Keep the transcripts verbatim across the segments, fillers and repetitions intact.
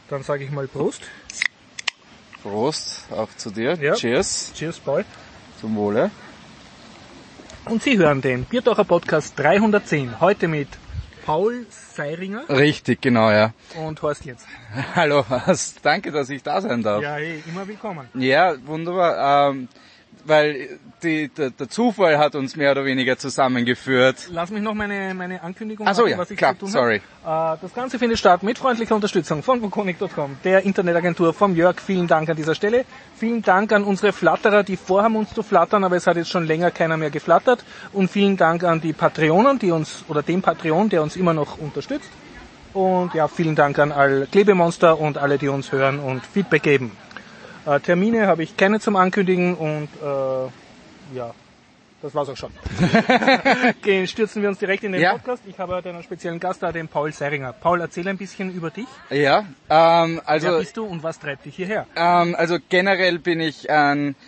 Dann sage ich mal Prost. Prost, auch zu dir. Ja. Cheers. Cheers, Paul. Zum Wohle. Und Sie hören den Biertaucher Podcast dreihundertzehn. Heute mit Paul Seiringer. Richtig, genau, ja. Und Horst Lietz. Hallo, Horst. Danke, dass ich da sein darf. Ja, hey, immer willkommen. Ja, wunderbar. Ähm, weil die, der, der Zufall hat uns mehr oder weniger zusammengeführt. Lass mich noch meine, meine Ankündigung Ach so, machen, ja, was ich klar, zu tun sorry. habe. Äh, das Ganze findet statt mit freundlicher Unterstützung von wukonic punkt com, der Internetagentur vom Jörg. Vielen Dank an dieser Stelle. Vielen Dank an unsere Flatterer, die vorhaben uns zu flattern, aber es hat jetzt schon länger keiner mehr geflattert. Und vielen Dank an die Patreonen, die uns, oder den Patreon, der uns immer noch unterstützt. Und ja, vielen Dank an all Klebemonster und alle, die uns hören und Feedback geben. Äh, Termine habe ich keine zum Ankündigen und äh, ja, das war's auch schon. Okay, stürzen wir uns direkt in den ja. Podcast. Ich habe heute einen speziellen Gast da, den Paul Seiringer. Paul, erzähl ein bisschen über dich. Ja, ähm, also... Wer bist du und was treibt dich hierher? Ähm, also generell bin ich ein...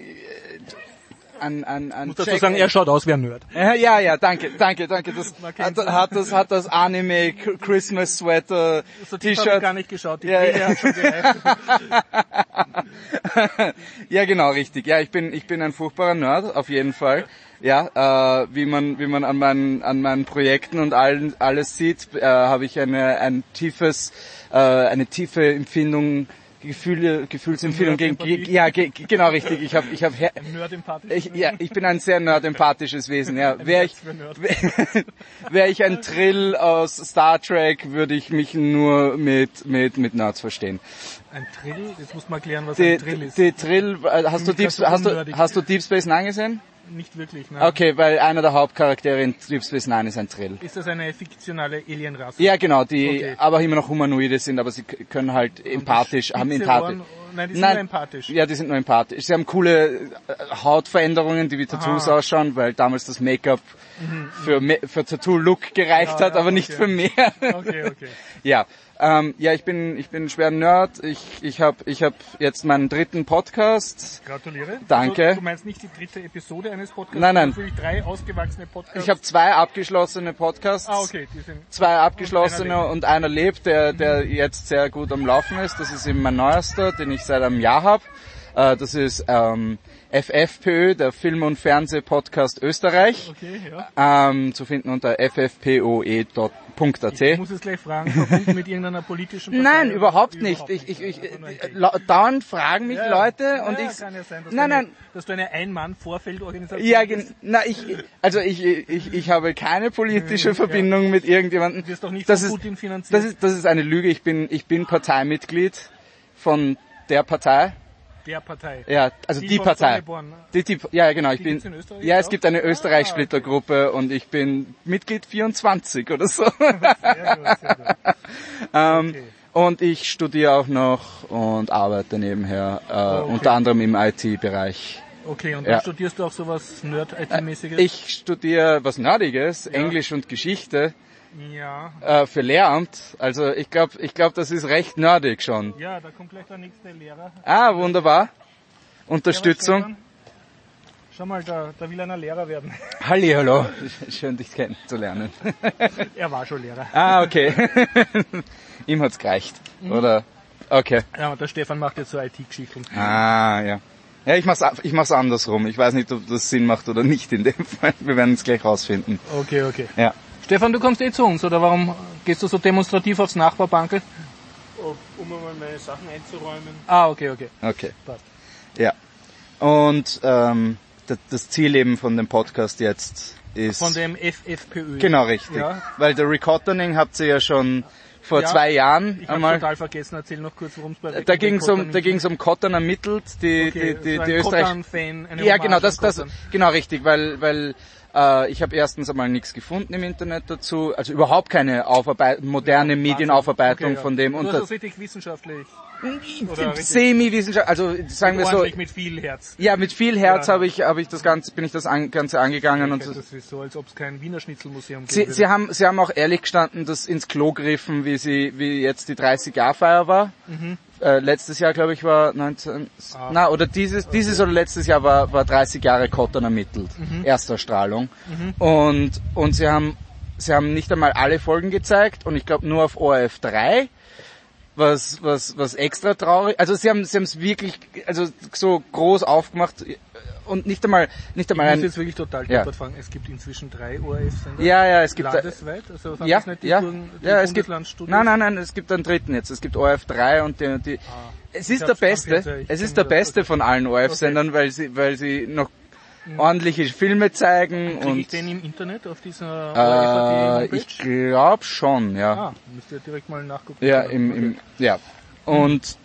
An, an, an ich muss dazu sagen, er schaut aus wie ein Nerd. Ja, ja, danke, danke, danke. Das hat, hat das, hat das Anime Christmas Sweater so T-Shirt. T-Shirt. Ich gar nicht geschaut. Die ja, ja. hat schon gereicht. Ja, genau, richtig. Ja, ich bin, ich bin ein furchtbarer Nerd, auf jeden Fall. Ja, äh, wie man, wie man an meinen, an meinen Projekten und allen, alles sieht, äh, habe ich eine, ein tiefes, äh, eine tiefe Empfindung. Gefühle, Gefühlsempfindung gegen, ge, ja, ge, genau richtig. Ich habe, ich habe, ich, ja, ich bin ein sehr nerdempathisches Wesen. Ja, wäre ich, wäre ich ein Trill aus Star Trek, würde ich mich nur mit mit mit Nerds verstehen. Ein Trill? Jetzt muss man klären, was die, ein Trill ist. Die Trill, hast du Deep, hast du, hast du Deep Space Nine gesehen? Nicht wirklich, nein. Okay, weil einer der Hauptcharaktere in Deep Space Nine ist ein Trill. Ist das eine fiktionale Alienrasse? Ja, genau, die okay. aber immer noch Humanoide sind, aber sie können halt empathisch, haben empathisch. Nein, die sind Nein, nur empathisch. Ja, die sind nur empathisch. Sie haben coole Hautveränderungen, die wie Tattoos Aha. ausschauen, weil damals das Make-up mhm, für, für Tattoo-Look gereicht ja, hat, ja, aber nicht okay. für mehr. Okay, okay. Ja. Ähm, ja, ich bin ich bin ein schwerer Nerd. Ich ich habe ich habe jetzt meinen dritten Podcast. Gratuliere. Danke. Also, du meinst nicht die dritte Episode eines Podcasts? Nein, nein. Natürlich drei ausgewachsene Podcasts. Ich habe zwei abgeschlossene Podcasts. Ah, okay. Die sind zwei abgeschlossene und einer, und einer lebt, der der mhm. jetzt sehr gut am Laufen ist. Das ist eben mein neuester, den ich seit einem Jahr habe. Äh, das ist ähm, F F P Ö, der Film- und Fernseh-Podcast Österreich. Okay, ja. Ähm, zu finden unter f f p o e punkt a t. Ich muss es gleich fragen, verbunden mit irgendeiner politischen Partei? Nein, überhaupt nicht. Überhaupt ich, ich, ich, ich, dauernd fragen mich ja, Leute ja, und ja, ich... Kann ja sein, dass, nein, du eine, nein. dass du eine Ein-Mann-Vorfeldorganisation ja, bist. na, ich, also ich, ich, ich habe keine politische Verbindung ja. mit irgendjemandem. Du wirst doch nicht das von ist, Putin finanziert. Das ist, das ist eine Lüge. Ich bin, ich bin Parteimitglied von der Partei. Der Partei. Ja, also die, die Partei. Die, die, ja, genau. Ich die bin. Ja, es gibt eine Österreich-Splittergruppe ah, okay. und ich bin Mitglied vierundzwanzig oder so. Sehr gut, sehr gut. ähm, okay. Und ich studiere auch noch und arbeite nebenher, äh, oh, okay. unter anderem im I T-Bereich. Okay, und ja. dann studierst du auch sowas Nerd-I T-mäßiges? Ich studiere was Nerdiges, ja. Englisch und Geschichte. Ja. Äh, für Lehramt. Also ich glaube, ich glaube, das ist recht nerdig schon. Ja, da kommt gleich der nächste Lehrer. Ah, wunderbar. Unterstützung. Schau mal, da, da will einer Lehrer werden. Hallihallo, schön dich kennenzulernen. Er war schon Lehrer. Ah, okay. Ihm hat's gereicht, mhm. oder? Okay. Ja, und der Stefan macht jetzt so I T-Geschichten. Ah, ja. Ja, ich mach's, ich mach's andersrum. Ich weiß nicht, ob das Sinn macht oder nicht in dem Fall. Wir werden es gleich rausfinden. Okay, okay. Ja. Stefan, du kommst eh zu uns, oder warum gehst du so demonstrativ aufs Nachbarbankel? Um mal meine Sachen einzuräumen. Ah, okay, okay. Okay. Passt. Ja. Und ähm, das, das Ziel eben von dem Podcast jetzt ist... Von dem F F P Ö. Genau, richtig. Ja. Weil der Recotterning habt ihr ja schon vor ja, zwei Jahren ich einmal... Ich habe total vergessen, erzähl noch kurz, worum es bei Da ging es um, da ging's um Kottern ermittelt, die, okay, die, die, so die ein Österreich... Kottern-Fan, eine ja, genau, das, das, genau richtig, weil, weil äh, ich habe erstens einmal nichts gefunden im Internet dazu, also überhaupt keine Aufarbeit moderne ja, Medienaufarbeitung okay, ja. von dem. Du und hast das das richtig wissenschaftlich... Semi-wissenschaftlich, also sagen wir so. Mit viel Herz. Ja, mit viel Herz ja. habe ich, habe ich das Ganze, bin ich das an, Ganze angegangen und das ist so, als ob es kein Wiener Schnitzelmuseum gibt. Sie, Sie haben, Sie haben auch ehrlich gestanden, dass ins Klo griffen, wie Sie, wie jetzt die dreißig-Jahr-Feier war. Mhm. Äh, letztes Jahr, glaube ich, war neunzehn, ah. na oder dieses, okay. dieses oder letztes Jahr war, war dreißig Jahre Kottern ermittelt, mhm. Ersterstrahlung. Mhm. Und und Sie haben, Sie haben nicht einmal alle Folgen gezeigt und ich glaube nur auf O R F drei. was, was, was extra traurig, also sie haben, sie haben es wirklich, also so groß aufgemacht und nicht einmal, nicht einmal Ich ein, muss jetzt wirklich total ja. deppert fragen. Es gibt inzweit drei O R F-Sender. Ja, ja, es gibt, landesweit? Also sind ja, das nicht die, ja, Burgen, die ja, es gibt, Bundeslandstudios? nein, nein, nein, es gibt einen dritten jetzt, es gibt O R F drei und die, die Ah, es ich ist der hab's am beste, Fernseher, ich es kenn ist der das, beste okay. von allen O R F-Sendern, weil sie, weil sie noch ordentliche Filme zeigen. Kriege und ich den im Internet auf dieser äh, O R F-Homepage? ich glaube schon, ja. Ah, müsst ihr direkt mal nachgucken. Ja, im, im, ja. Und,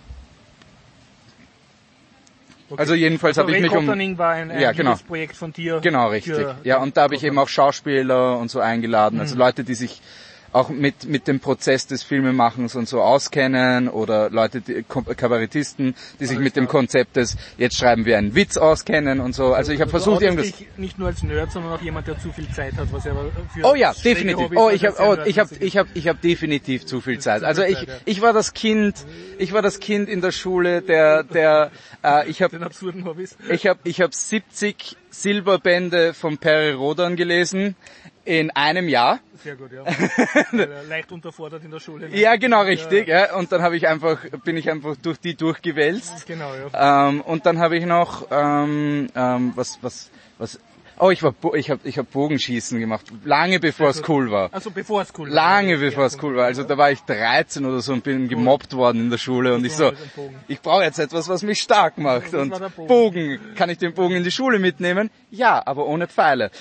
Okay. also jedenfalls Also habe ich mich um, Recotterning war ein, ein ja, genau. Projekt von dir. genau, richtig. für Ja, und da habe ich Recotterning. eben auch Schauspieler und so eingeladen, also Leute, die sich auch mit, mit dem Prozess des Filmemachens und so auskennen oder Leute, die, Kabarettisten, die sich Alles mit dem klar. Konzept des, jetzt schreiben wir einen Witz auskennen und so. Also ich habe Also versucht, outest irgendwas, dich nicht nur als Nerd, sondern auch jemand, der zu viel Zeit hat, was ja aber für oh ja, schräge definitiv. Hobbys Oh, halt ich habe, sehr oh, nerdmäßig ich habe, ist. ich habe, ich habe definitiv zu viel Zeit. zu Also viel ich, Zeit, ja. ich war das Kind, ich war das Kind in der Schule, der, der, äh, ich habe, den absurden Hobbys. ich habe, ich habe siebzig Silberbände von Perry Rodan gelesen in einem Jahr. Sehr gut, ja. Weil er leicht unterfordert in der Schule. ne? Ja, genau, richtig. Ja. Und dann habe ich einfach, bin ich einfach durch die durchgewälzt. Genau, ja. Ähm, und dann habe ich noch, ähm, ähm, was, was, was. Oh, ich war, Bo- ich habe, ich habe Bogenschießen gemacht, lange bevor es cool war. Also bevor es cool war. Lange Ja, bevor es cool war. Also da war ich dreizehn oder so und bin gemobbt worden in der Schule und ich so, mit dem Bogen. ich brauche jetzt etwas, was mich stark macht. Das Und war der Bogen. Bogen, kann ich den Bogen in die Schule mitnehmen? Ja, aber ohne Pfeile.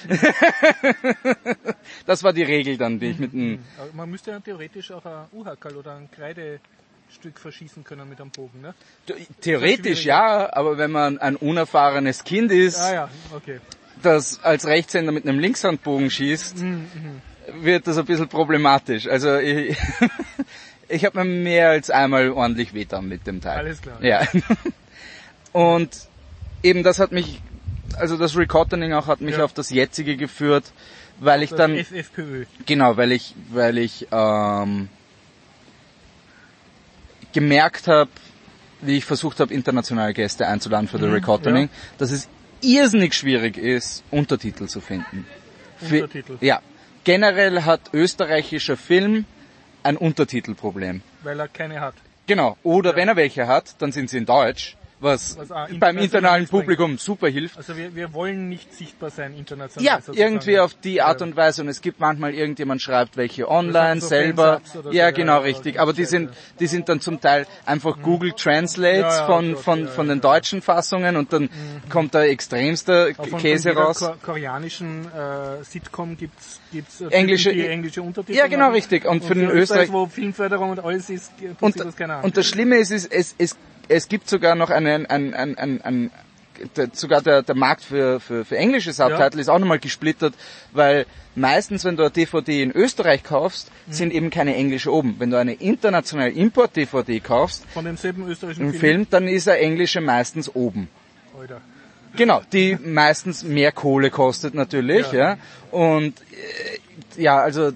Das war die Regel dann, die ich mit dem, Aber man müsste ja theoretisch auch ein U-Hackerl oder ein Kreidestück verschießen können mit einem Bogen, ne? theoretisch ja, aber wenn man ein unerfahrenes Kind ist, Ah ja, okay. das als Rechtshänder mit einem Linkshandbogen schießt, Mhm, wird das ein bisschen problematisch. Also ich, ich habe mir mehr als einmal ordentlich wehgetan mit dem Teil. Alles klar. Ja. Und eben das hat mich, also das Recotterning auch hat mich Ja. auf das jetzige geführt, weil ich Das dann, F F P Ö. genau, weil ich, weil ich ähm, gemerkt habe, wie ich versucht habe, internationale Gäste einzuladen für The Mhm, Recotterning, ja. dass es irrsinnig schwierig ist, Untertitel zu finden. Für- Untertitel. Ja. Generell hat österreichischer Film ein Untertitelproblem. Weil er keine hat. Genau. Oder wenn er welche hat, dann sind sie in Deutsch, was, Was auch beim international internationalen nichts bringt. Publikum super hilft. Also wir, wir wollen nicht sichtbar sein international. Ja, sozusagen. irgendwie auf die Art Ja. und Weise. Und es gibt manchmal irgendjemand schreibt welche online so selber. Fansubs oder so, Ja, ja, genau, ja, richtig. ja, Aber die scheiße. sind, die sind dann zum Teil einfach Google Translates Ja, ja, von, okay, von, ja, von ja, den ja. deutschen Fassungen und dann kommt da extremster Auch von, Käse von jeder raus. Ko koreanischen äh, Sitcom gibt's gibt's äh, Englische- Typen, die englische Untertitel Ja, genau, haben. richtig. Und für den Österreich, Österreich, wo Filmförderung und alles ist, tut und, sich das keiner an. und das Schlimme ist, ist es, es, es gibt sogar noch einen, ein, ein, ein, ein der, sogar der, der Markt für, für, für englische Subtitle Ja. ist auch nochmal gesplittert, weil meistens, wenn du eine D V D in Österreich kaufst, Mhm. sind eben keine englische oben. Wenn du eine internationale Import-D V D kaufst, Von demselben österreichischen im Film. Film, dann ist der englische meistens oben. Alter. Genau, die meistens mehr Kohle kostet natürlich, ja. Ja. Und äh, ja, also d-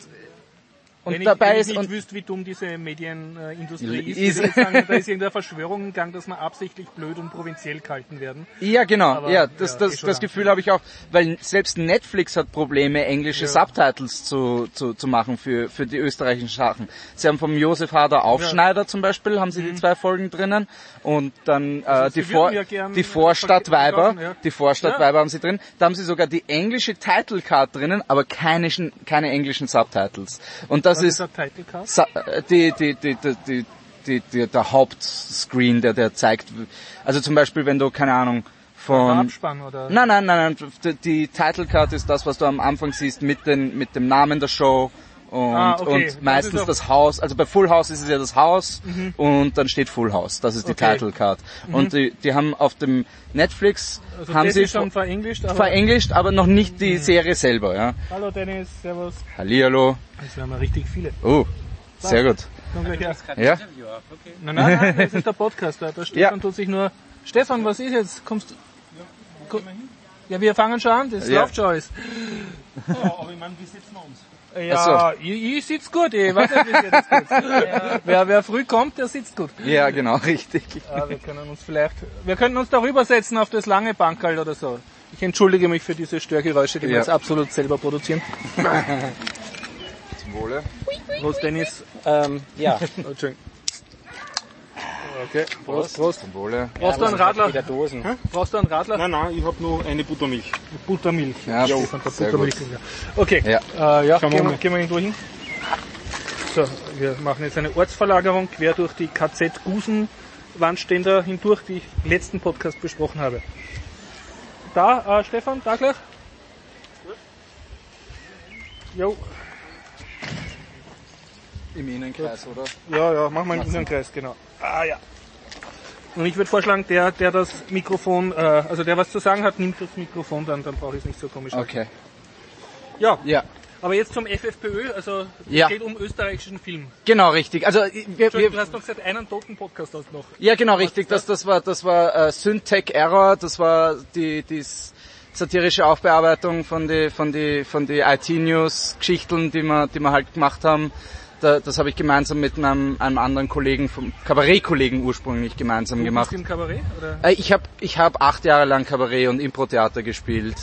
und wenn ich, dabei wenn ich ist nicht und wüsste, wie dumm diese Medienindustrie ist, Ist- würde ich sagen, da ist irgendeine Verschwörung im Gang, dass wir absichtlich blöd und provinziell gehalten werden. ja, genau, Aber, ja, das, ja, das, eh schon das lang. Gefühl habe ich auch, weil selbst Netflix hat Probleme, englische Ja. Subtitles zu, zu, zu machen für, für die österreichischen Sachen. Sie haben vom Josef Hader Aufschneider zum Beispiel, haben sie die zwei Folgen drinnen und dann äh, Also die, Sie Vor würden ja gern die Vorstadtweiber, verkaufen, ja. die Vorstadtweiber haben sie drin. Da haben sie sogar die englische Title Card drinnen, aber keine, keine englischen Subtitles. Und das Was ist ist der Title Card? Sa- äh, die, die, die, die, die, die, die, der Hauptscreen, der, der zeigt, also zum Beispiel, wenn du, keine Ahnung, Der von, Abspann oder? nein, nein, nein, nein, die, die Title Card ist das, was du am Anfang siehst mit den, mit dem Namen der Show und, Ah, okay. Das und meistens ist auch- das Haus, also bei Full House ist es ja das Haus und dann steht Full House, das ist die Okay. Title Card. Und die, die haben auf dem Netflix, Also haben das sie ist schon verenglischt, aber... verenglischt, aber noch nicht die Serie selber, ja. Hallo Dennis, servus. Hallihallo. Jetzt werden wir richtig viele. Oh, sehr gut. Komm gleich her. Ja? Nein, nein, nein, das ist der Podcast. Der, der Stefan Ja. tut sich nur... Stefan, was ist jetzt? Kommst du... Ko- Ja, wir fangen schon an, das Ja. läuft schon alles. Ja, aber ich meine, wie sitzen wir uns? Ja, ich, ich sitz gut, ich weiß nicht, wie ihr das gut. wer, wer früh kommt, der sitzt gut. Ja, genau, richtig. Ja, wir können uns vielleicht... Wir könnten uns darüber setzen auf das lange Bankerl oder so. Ich entschuldige mich für diese Störgeräusche, die wir Ja. jetzt absolut selber produzieren. Zum Wohle. Prost, Dennis. Ähm, ja, Oh, Entschuldigung. Okay, Prost, Prost. Zum Wohle. Brauchst du einen Radler? Wieder Dosen. Hm? Brauchst du einen Radler? Nein, nein, ich habe nur eine Buttermilch. Buttermilch. Ja, Jo, von der sehr Buttermilch. Okay, Ja. Äh, ja Schauen wir gehen, wir, mal. gehen wir irgendwo hin. So, wir machen jetzt eine Ortsverlagerung quer durch die K Z Gusen Wandständer hindurch, die ich im letzten Podcast besprochen habe. Da, äh, Stefan, da gleich. Jo, Im Innenkreis, oder? ja, ja, machen wir einen Innenkreis, genau. Ah, ja. Und ich würde vorschlagen, der, der das Mikrofon, äh, also der was zu sagen hat, nimmt das Mikrofon, dann, dann brauche ich es nicht so komisch. Okay. Ja, Ja. aber jetzt zum F F P Ö, also es Ja. geht um österreichischen Film. Genau, richtig. Also wir, Entschuldigung, du wir, hast noch gesagt, einen toten Podcast hast du noch. ja, genau, richtig. Das, das war, das war äh, Syntech Error. Das war die, die satirische Aufbearbeitung von die, von die, von die I T News Geschichten, die wir, die wir halt gemacht haben. Da, das habe ich gemeinsam mit einem, einem anderen Kollegen, vom Kabarett-Kollegen ursprünglich gemeinsam Du gemacht. bist im Kabarett, oder? Äh, ich habe, ich habe acht Jahre lang Kabarett und Impro-Theater gespielt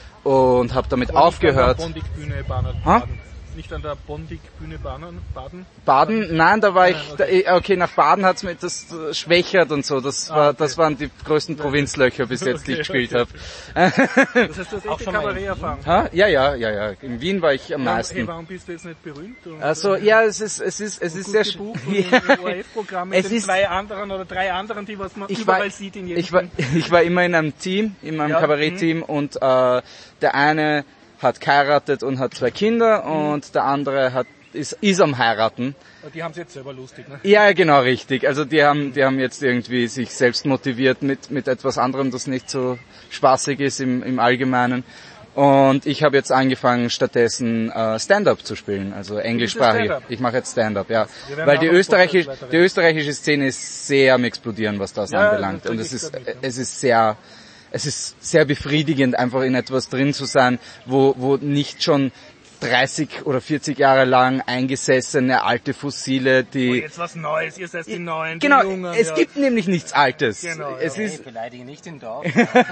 und habe damit Aber aufgehört. Nicht an der Bondig-Bühne Baden. Ha? Baden. Nicht an der Bondig-Bühne Baden. Baden. Baden? Nein, da war ich, Nein, da, okay. eh, okay, nach Baden hat's mir das äh, schwächert und so. Das war, okay. das waren die größten Provinzlöcher bis jetzt, die ich Okay, gespielt okay. habe. Das heißt, du hast Auch echt schon die mal Kabarett-Erfahrung. Ha? Ja, ja, ja, ja. In Wien war ich am Hey, meisten. warum bist du jetzt nicht berühmt? Und, Also, äh, ja, es ist, es ist, es ist gut sehr sch- gebucht und ja. im O R F-Programm mit Es den ist- zwei anderen oder drei anderen, die was man Ich überall war, sieht in jedem ich war, Film. ich war immer in einem Team, in meinem Ja, Kabarettteam und äh, der eine hat geheiratet und hat zwei Kinder und der andere hat ist, ist am heiraten. Die haben es jetzt selber lustig, ne? Ja, genau, richtig. Also die haben, die haben jetzt irgendwie sich selbst motiviert mit, mit etwas anderem, das nicht so spaßig ist im, im Allgemeinen. Und ich habe jetzt angefangen, stattdessen äh, Stand-up zu spielen, also englischsprachig. Stand-up? Ich mache jetzt Stand-up, ja. Wir werden Weil die auch noch österreichische, Podcast die österreichische Szene ist sehr am Explodieren, was das Ja, anbelangt. das Und krieg es ich ist, damit, ja. es ist sehr, es ist sehr befriedigend, einfach in etwas drin zu sein, wo, wo nicht schon dreißig oder vierzig Jahre lang eingesessene alte Fossile, die... Oh, jetzt was Neues, ihr seid die Neuen, Genau, die Jungen. es ja. gibt nämlich nichts Altes. Genau, es ja. ist, Hey, beleidige nicht den Dorf.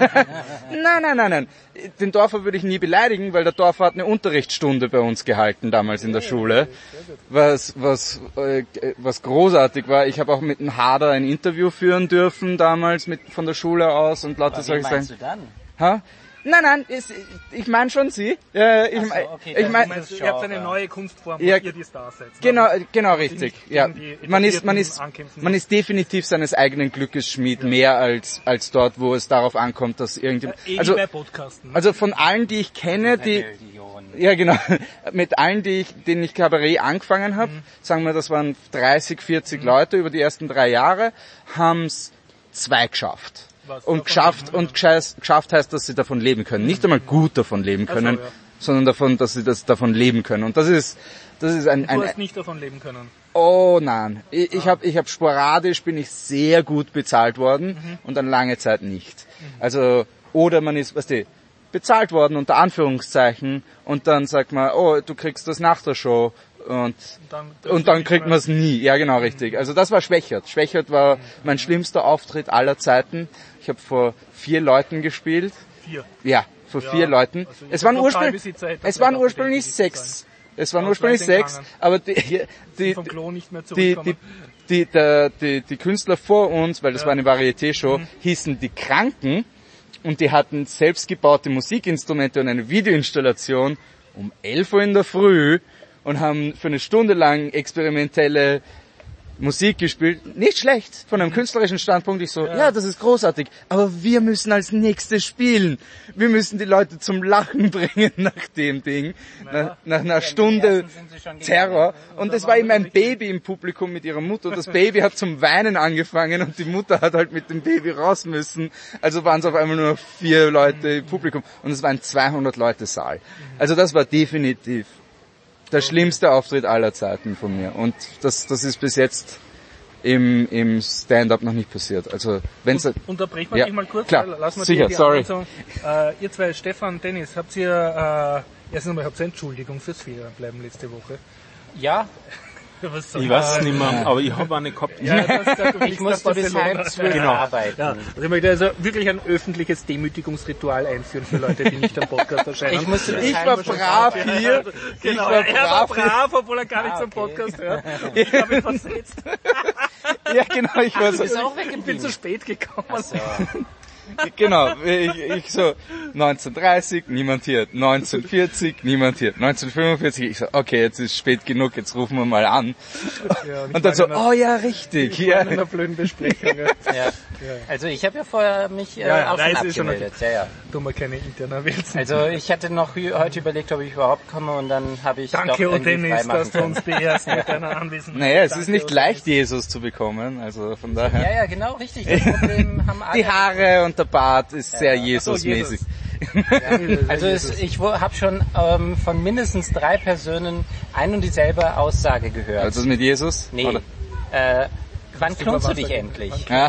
nein, nein, nein, nein. Den Dorfer würde ich nie beleidigen, weil der Dorfer hat eine Unterrichtsstunde bei uns gehalten damals in der Schule, was was äh, was großartig war. Ich habe auch mit dem Hader ein Interview führen dürfen damals mit von der Schule aus und lauter Wie solche meinst Sachen. du dann? Ha? Nein, nein, es, ich meine schon Sie. Äh, ich Ach so, mein, okay, ich dann mein, Du meinst, ihr habt eine neue Kunstform, wo Ja, ihr die Stars seid. Genau, genau richtig. nicht Ja, gegen die man ist, man ist, etablierten ankämpfen. man ist definitiv seines eigenen Glückes Schmied, mehr als als dort, wo es darauf ankommt, dass irgendjemand. Eh Also, wie bei Podcasten. Ne? also von allen, die ich kenne, die, Die Joren. ja genau, mit allen, die ich, denen ich Kabarett angefangen habe, Mhm. sagen wir, das waren dreißig, vierzig Leute über die ersten drei Jahre, haben's zwei geschafft. Was Und davon geschafft, leben, und gescheiß- geschafft heißt, dass sie davon leben können. Nicht einmal gut davon leben Ach so, können, ja. sondern davon, dass sie das davon leben können. Und das ist, das ist ein, Du ein, hast nicht davon leben können. oh nein. Ich, ich habe ich hab sporadisch bin ich sehr gut bezahlt worden Mhm. und dann lange Zeit nicht. Also, oder man ist, weißt du, bezahlt worden unter Anführungszeichen und dann sagt man, oh, du kriegst das nach der Show und dann- und dann kriegt man es nie. Ja, genau, richtig. Also das war Schwächert. Schwächert war mein schlimmster Auftritt aller Zeiten. Ich habe vor vier Leuten gespielt. Vier. Ja, vor Ja, vier Leuten. also Es waren der ursprünglich, Lokalbesitzer hätte es das waren nicht ursprünglich auf die Idee sechs. Es waren Aus ursprünglich Leipzig sechs, gegangen. aber die, die, Vom Klo nicht mehr die, zurückkommen. die, die, der, die, die Künstler vor uns, weil das Ja. war eine Varieté-Show, Mhm. hießen die Kranken und die hatten selbstgebaute Musikinstrumente und eine Videoinstallation um elf Uhr in der Früh und haben für eine Stunde lang experimentelle Musik gespielt. Nicht schlecht, von einem künstlerischen Standpunkt. Ich so, ja. ja, das ist großartig, aber wir müssen als nächstes spielen. Wir müssen die Leute zum Lachen bringen nach dem Ding, nach, nach einer Stunde ersten sind sie schon Terror. gegangen. Und es war eben ein Baby im Publikum mit ihrer Mutter. Und das Baby hat zum Weinen angefangen und die Mutter hat halt mit dem Baby raus müssen. Also waren es auf einmal nur noch vier Leute im Publikum und es war ein zweihundert Leute Saal. Also das war definitiv der schlimmste Auftritt aller Zeiten von mir. Und das, das ist bis jetzt im, im Stand-up noch nicht passiert. Also wenn's Unterbrechen wir Ja, dich mal kurz. klar. Lass mal Sicher, die, die sorry. Anweisung. Äh, ihr zwei, Stefan, Dennis, habt ihr, äh, erstens einmal habt ihr Entschuldigung fürs Fehlerbleiben letzte Woche? Ja, Was soll Ich weiß es man- nicht mehr, aber ich habe eine gehabt. Ja, das, das, du ich fliegst musste nach bis Barcelona. halb zwölf Genau. arbeiten. Ja, also ich möchte also wirklich ein öffentliches Demütigungsritual einführen für Leute, die nicht am Podcast erscheinen. Ich musste bis ich halb war zwölf brav arbeiten. hier. Ich Genau, war er war brav hier. brav, obwohl er gar nicht Ah, zum okay. Podcast hört. Ich habe ihn versetzt. Ja, genau, ich war Du so, bist auch Ich bin weggeblieben. zu spät gekommen. Ach so. genau, ich, ich so, neunzehnhundertdreißig, niemand hier, neunzehnhundertvierzig, niemand hier, neunzehnhundertfünfundvierzig, ich so, okay, jetzt ist spät genug, jetzt rufen wir mal an. Ja, Und dann so, oh ja, richtig, ja. ja. In einer blöden Besprechung. Ja. Ja. Also ich habe ja vorher mich äh, Ja, ja, auch nein, schon es ist schon abgemeldet. Ja, ja. Tun wir keine internen Wälzen. Also ich hatte noch hü- heute überlegt, ob ich überhaupt komme und dann habe ich doch Danke, O irgendwie Dennis, freimachen dass du können. uns beehrst mit deiner Anwesenheit. Naja, es Danke, ist nicht O leicht, Dennis. Jesus zu bekommen, also von daher. Ja, ja, genau, richtig. Das Problem haben alle. Die Haare und der Bart ist sehr Jesus-mäßig. Ja. Also es, ich habe schon ähm, von mindestens drei Personen ein und dieselbe Aussage gehört. Also mit Jesus? nee. Oder? Äh, wann über klonst du Wasser dich gehen. endlich? Ja.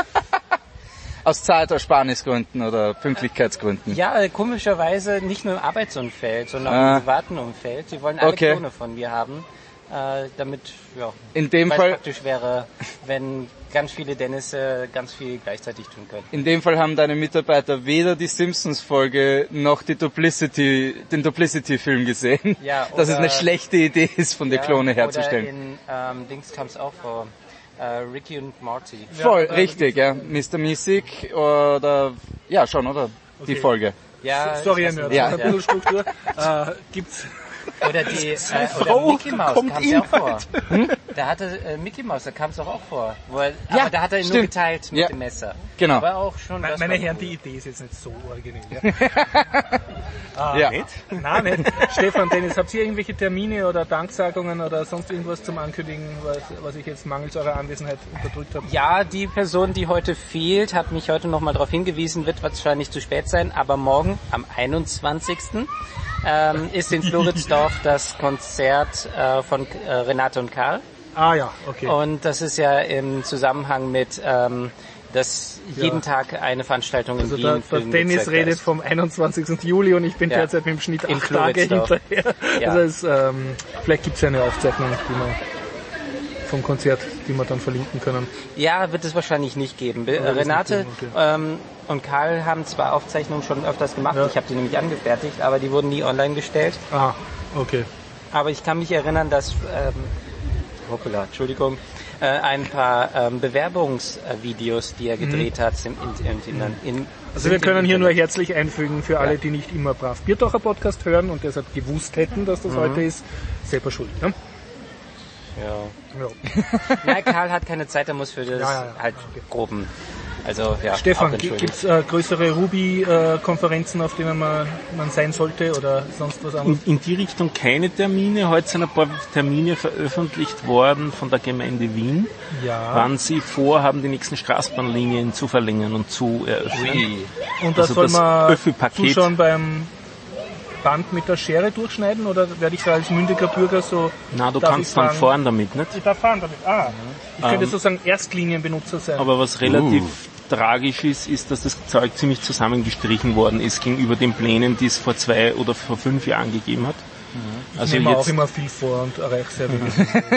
Aus Zeitersparnisgründen oder Pünktlichkeitsgründen. Ja, äh, komischerweise nicht nur im Arbeitsumfeld, sondern auch Ah. im privaten Umfeld. Sie wollen alle Okay. Klone von mir haben, äh, damit, ja, In dem weil es Fall, praktisch wäre, wenn ganz viele Dennisse ganz viel gleichzeitig tun können. in dem Fall haben deine Mitarbeiter weder die Simpsons-Folge noch die Duplicity, den Duplicity-Film gesehen. Ja, dass es oder- eine schlechte Idee ist, von der Ja, Klone oder herzustellen. in ähm, Dings kam es auch vor, äh, Ricky und Morty. Voll, Ja, äh, richtig, ja. Mister Missig oder, ja schon, oder? Die Okay. Folge. Ja, Sorry, ich Herr weiß Nerd, nicht. Ja. eine Bildstruktur. Äh, gibt's Oder die äh, Frau oder Mickey Mouse kommt kam es ja auch Ihnen vor. Hm? Da hatte äh, Mickey Mouse, da kam es auch vor. Wo er, Ja, aber da hat er ihn nur stimmt. geteilt mit Ja. dem Messer. Genau. War auch schon. das Meine war Herren, cool. die Idee ist jetzt nicht so originell. Ja? Ja. Nein, nicht. Stefan, Dennis, habt ihr irgendwelche Termine oder Danksagungen oder sonst irgendwas zum Ankündigen, was, was ich jetzt mangels eurer Anwesenheit unterdrückt habe? Ja, die Person, die heute fehlt, hat mich heute nochmal darauf hingewiesen, wird wahrscheinlich zu spät sein, aber morgen, am einundzwanzigsten Ähm, ist in Floridsdorf das Konzert äh, von äh, Renate und Karl. Ah ja, okay. Und das ist ja im Zusammenhang mit, ähm, dass jeden Tag eine Veranstaltung in Also Wien der, für der den Dennis Bezirk redet ist. vom einundzwanzigsten Juli und ich bin Ja. derzeit mit dem Schnitt In acht Tage Floridsdorf. hinterher. Ja. Also es, ähm, vielleicht gibt es ja eine Aufzeichnung, die man vom Konzert, die wir dann verlinken können. Ja, wird es wahrscheinlich nicht geben. Be- wird es Renate nicht geben, okay. ähm, und Karl haben zwar Aufzeichnungen schon öfters gemacht, Ja. ich habe die nämlich angefertigt, aber die wurden nie online gestellt. Ah, okay. Aber ich kann mich erinnern, dass, ähm, hoppala, Entschuldigung, äh, ein paar ähm, Bewerbungsvideos, die er gedreht hat, sind in, in, in, in Also wir sind können im hier nur Internet. herzlich einfügen für alle, die nicht immer brav Biertaucher Podcast hören und deshalb gewusst hätten, dass das heute ist, selber schuld. Ne? Ja. Ja. Nein, Karl hat keine Zeit, er muss für das Ja, ja, ja. halt groben. Also ja, Stefan, auch entschuldigt. gibt es äh, größere Ruby-Konferenzen, auf denen man, man sein sollte oder sonst was anderes? In, in die Richtung keine Termine. Heute sind ein paar Termine veröffentlicht worden von der Gemeinde Wien, Ja. wann sie vorhaben, die nächsten Straßenbahnlinien zu verlängern und zu eröffnen. Und da also soll das man Öffi-Paket. zuschauen beim Band mit der Schere durchschneiden oder werde ich da als mündiger Bürger so... Na, du darf kannst ich dann fahren? fahren damit, nicht? Ich darf fahren damit, ah. Ich könnte Ähm, sozusagen Erstlinienbenutzer sein. Aber was relativ tragisch ist, ist, dass das Zeug ziemlich zusammengestrichen worden ist gegenüber den Plänen, die es vor zwei oder vor fünf Jahren gegeben hat. ich Also nehme auch jetzt, immer viel vor und erreiche sehr wenig.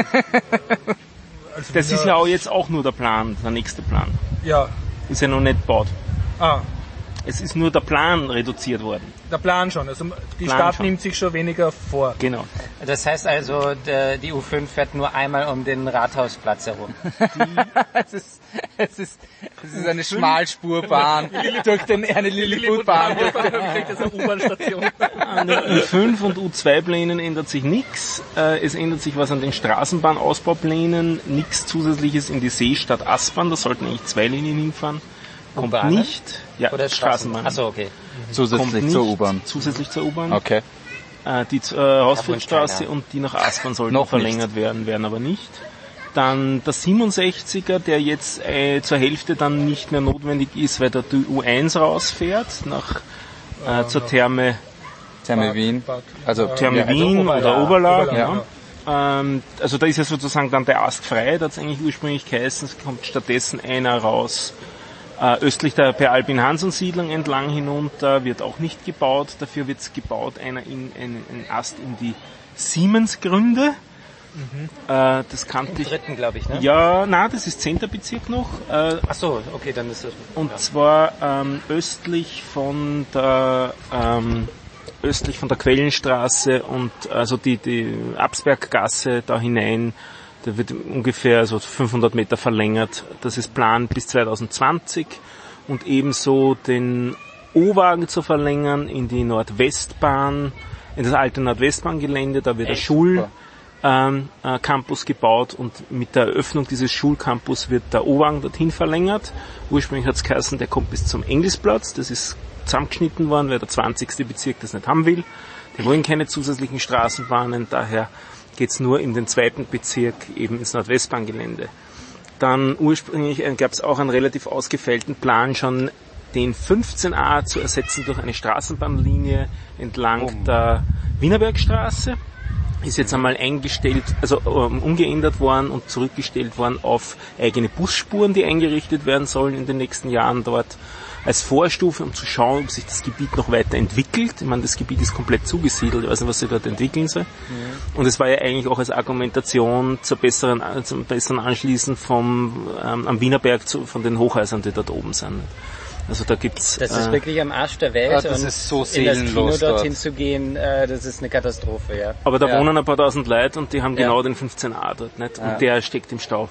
Also das wieder- ist ja auch jetzt auch nur der Plan, der nächste Plan. Ja, Ist ja noch nicht gebaut. ah, Es ist nur der Plan reduziert worden. der Plan schon. Also die Plan Stadt schon. nimmt sich schon weniger vor. Genau. Das heißt also, der, die U fünf fährt nur einmal um den Rathausplatz herum. Es ist, es ist, es ist eine Schmalspurbahn durch den, eine Lilliputbahn. Das ist eine U-Bahn-Station. An den U fünf und U zwei Plänen ändert sich nichts. Äh, Es ändert sich was an den Straßenbahnausbauplänen. Nichts Zusätzliches in die Seestadt Aspern. Da sollten eigentlich zwei Linien hinfahren. Kommt U-Bahn? nicht. Ja, Oder Straßenbahn. Achso, okay. Kommt Zusätzlich nicht zur U-Bahn. Zusätzlich zur U-Bahn. Okay. Äh, die äh, Hausfurtstraße keiner. und die nach Aspern sollten Noch verlängert werden, werden aber nicht. Dann der siebenundsechziger, der jetzt äh, zur Hälfte dann nicht mehr notwendig ist, weil der die U eins rausfährt nach äh, zur Therme, Therme Wien. Bad- Also, Therme ja, Wien Oberlag. oder Oberlag. Oberlag, ja. Ähm, also da ist ja sozusagen dann der Ast frei, da hat es eigentlich ursprünglich geheißen, es kommt stattdessen einer raus. Äh, östlich der Per Albin Hansson Siedlung entlang hinunter wird auch nicht gebaut. Dafür wird es gebaut, einer in, ein, ein Ast in die Siemensgründe. Äh, das kannte Im ich. dritten, glaube ich, ne? Ja, na, das ist zehnter Bezirk noch. Äh, Achso, okay, dann ist das... und ja. zwar ähm, östlich von der ähm, östlich von der Quellenstraße und also die die Absberggasse da hinein Der wird ungefähr so fünfhundert Meter verlängert. Das ist Plan bis zwanzig zwanzig. Und ebenso den O-Wagen zu verlängern in die Nordwestbahn, in das alte Nordwestbahngelände. Da wird der Schul ähm, äh, Campus gebaut und mit der Eröffnung dieses Schulcampus wird der O-Wagen dorthin verlängert. Ursprünglich hat es geheißen, der kommt bis zum Engelsplatz. Das ist zusammengeschnitten worden, weil der zwanzigste Bezirk das nicht haben will. Die wollen keine zusätzlichen Straßenbahnen, daher geht's nur in den zweiten Bezirk eben ins Nordwestbahngelände. Dann ursprünglich äh, gab es auch einen relativ ausgefeilten Plan, schon den fünfzehn a zu ersetzen durch eine Straßenbahnlinie entlang oh. der Wienerbergstraße. Ist jetzt einmal eingestellt, also ähm, umgeändert worden und zurückgestellt worden auf eigene Busspuren, die eingerichtet werden sollen in den nächsten Jahren dort. Als Vorstufe, um zu schauen, ob sich das Gebiet noch weiter entwickelt. Ich meine, das Gebiet ist komplett zugesiedelt, ich weiß nicht, was sich dort entwickeln soll. Mhm. Und es war ja eigentlich auch als Argumentation zur besseren, zum besseren Anschließen vom, ähm, am Wienerberg zu, von den Hochhäusern, die dort oben sind. Also da gibt's. Das ist äh, wirklich am Arsch der Welt. Ja, das und ist so in das Kino dorthin dort. zu gehen, äh, das ist eine Katastrophe, ja. Aber da ja. wohnen ein paar tausend Leute und die haben ja. genau den fünfzehn a dort, nicht? Und ja. der steckt im Stau.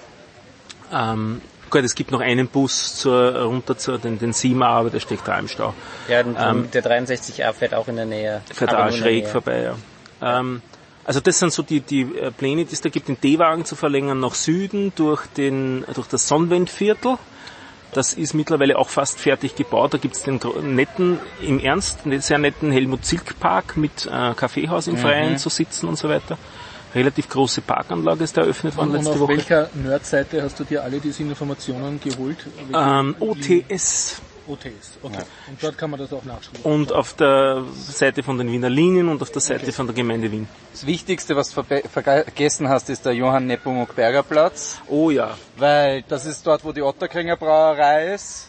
Ähm, gut, es gibt noch einen Bus zur, runter zu den, den sieben a, aber der steckt da im Stau. Ja, den, ähm, der dreiundsechzig a fährt auch in der Nähe. Fährt auch schräg vorbei, ja. ja. Ähm, also das sind so die, die Pläne, die es da gibt, den D-Wagen zu verlängern nach Süden durch den, durch das Sonnenwendviertel. Das ist mittlerweile auch fast fertig gebaut. Da gibt's den netten, im Ernst, den sehr netten Helmut-Zilk-Park mit äh, Kaffeehaus im Freien mhm. zu sitzen und so weiter. Relativ große Parkanlage ist da eröffnet worden letzte und auf Woche. welcher Nerd-Seite hast du dir alle diese Informationen geholt? Ähm, O T S. O T S, okay. Ja. Und dort kann man das auch nachschauen. Und auf der Seite von den Wiener Linien und auf der Seite okay. von der Gemeinde Wien. Das Wichtigste, was du verbe- vergessen hast, ist der Johann Nepomuk-Berger Platz. Oh ja. Weil das ist dort, wo die Otterkringer Brauerei ist.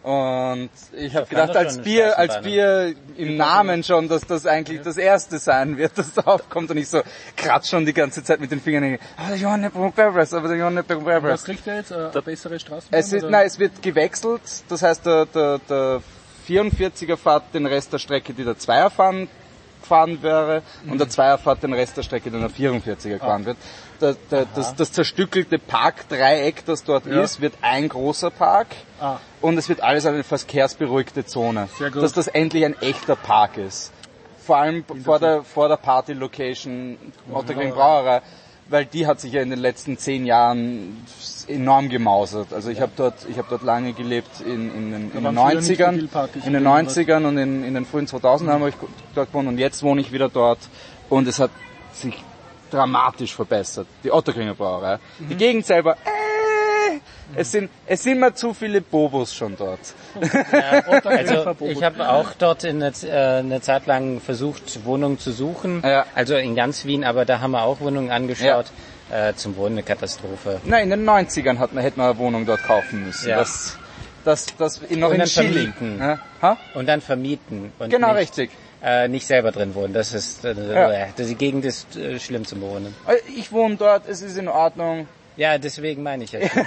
Und ich habe gedacht, als Bier, als Bier im Namen schon, dass das eigentlich das Erste sein wird, das da aufkommt und ich so kratsch schon die ganze Zeit mit den Fingern. Ah, der Johann Nepomuk-Berger, aber der Johann Nepomuk-Berger. Was kriegt er jetzt? Eine der, bessere Straßenbahn? Es ist, nein, es wird gewechselt. Das heißt, der, der, der vierundvierziger fährt den Rest der Strecke, die der Zweier fahren, fahren wäre, mhm. und der Zweier fährt den Rest der Strecke, den der vierundvierziger ah. fahren wird. Der, der, das, das zerstückelte Parkdreieck, das dort ja. ist, wird ein großer Park. Ah. Und es wird alles eine verkehrsberuhigte Zone. Sehr gut. Dass das endlich ein echter Park ist. Vor allem vor der, vor der Party-Location Otterkring Brauerei, weil die hat sich ja in den letzten zehn Jahren enorm gemausert. Also ich ja. habe dort, ich habe dort lange gelebt in, in den, in den neunzigern, in den neunzigern und in, in den frühen zweitausendern habe ich dort gewohnt und jetzt wohne ich wieder dort und es hat sich dramatisch verbessert. Die Otterkringer Brauerei. Mhm. Die Gegend selber, äh, mhm. es sind, es sind mir zu viele Bobos schon dort. Ja, also ich habe auch dort in eine, äh, eine Zeit lang versucht, Wohnungen zu suchen. Ja. Also in ganz Wien, aber da haben wir auch Wohnungen angeschaut. Ja. Äh, zum Wohnen eine Katastrophe. Nein, in den neunzigern hat man, hätte man eine Wohnung dort kaufen müssen. Ja. Das, das, das noch und in Schilling. Ja? Ha? Und dann vermieten. Und genau, nicht, richtig. Äh, nicht selber drin wohnen. Das ist, äh, ja. die Gegend ist äh, schlimm zum Wohnen. Ich wohne dort, es ist in Ordnung. Ja, deswegen meine ich es.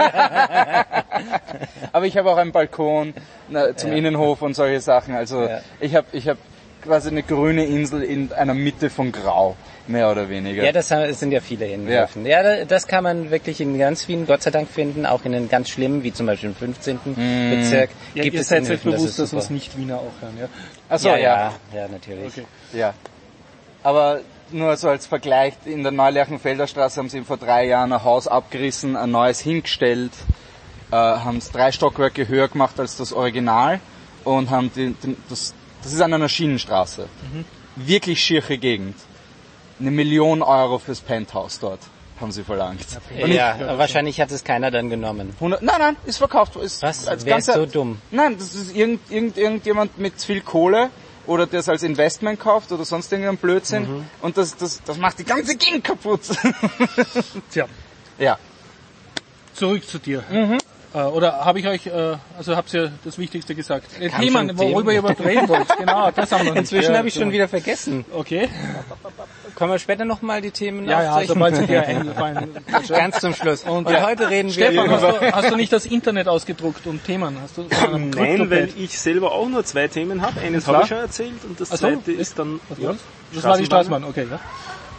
Aber ich habe auch einen Balkon na, zum ja. Innenhof und solche Sachen. Also ja. ich habe ich hab quasi eine grüne Insel in einer Mitte von Grau, mehr oder weniger. Ja, das sind ja viele Innenhöfen. Ja. ja, das kann man wirklich in ganz Wien, Gott sei Dank, finden. Auch in den ganz schlimmen, wie zum Beispiel im fünfzehnten Mm. Bezirk. Ja, gibt ihr es seid euch bewusst, das dass uns nicht Wiener auch hören, ja? Ach so, ja, ja. Ja, ja, natürlich. Okay. Ja. Aber nur so als Vergleich, in der Neulerchenfelder Straße haben sie vor drei Jahren ein Haus abgerissen, ein neues hingestellt, äh, haben es drei Stockwerke höher gemacht als das Original und haben die, die, das, das ist an einer Schienenstraße. Mhm. Wirklich schiere Gegend. Eine Million Euro fürs Penthouse dort haben sie verlangt. Okay. Ja, ich, wahrscheinlich hat es keiner dann genommen. hundert, nein, nein, ist verkauft. Ist Was? Als Wer ganze, ist so dumm? Nein, das ist irgend, irgend, irgendjemand mit viel Kohle oder der es als Investment kauft oder sonst irgendein Blödsinn mhm. und das, das, das macht die ganze Gegend kaputt. Tja. Ja. Zurück zu dir. Mhm. Äh, oder habe ich euch, äh, also habt ihr das Wichtigste gesagt? Äh, Themen, worüber ihr überhaupt reden wollt. Genau, das haben wir noch nicht. Inzwischen ja, habe ich genau. schon wieder vergessen. Okay. Können wir später nochmal die Themen ja, ja, sobald sie dir eingefallen. Ganz zum Schluss. Und, und ja. heute reden Stefan, wir über... Hast du, hast du nicht das Internet ausgedruckt und Themen? Hast du Nein, weil ich selber auch nur zwei Themen habe. Eines habe ich schon erzählt und das so, zweite ist dann... Ja, das war die Straßenbahn, okay. Ja.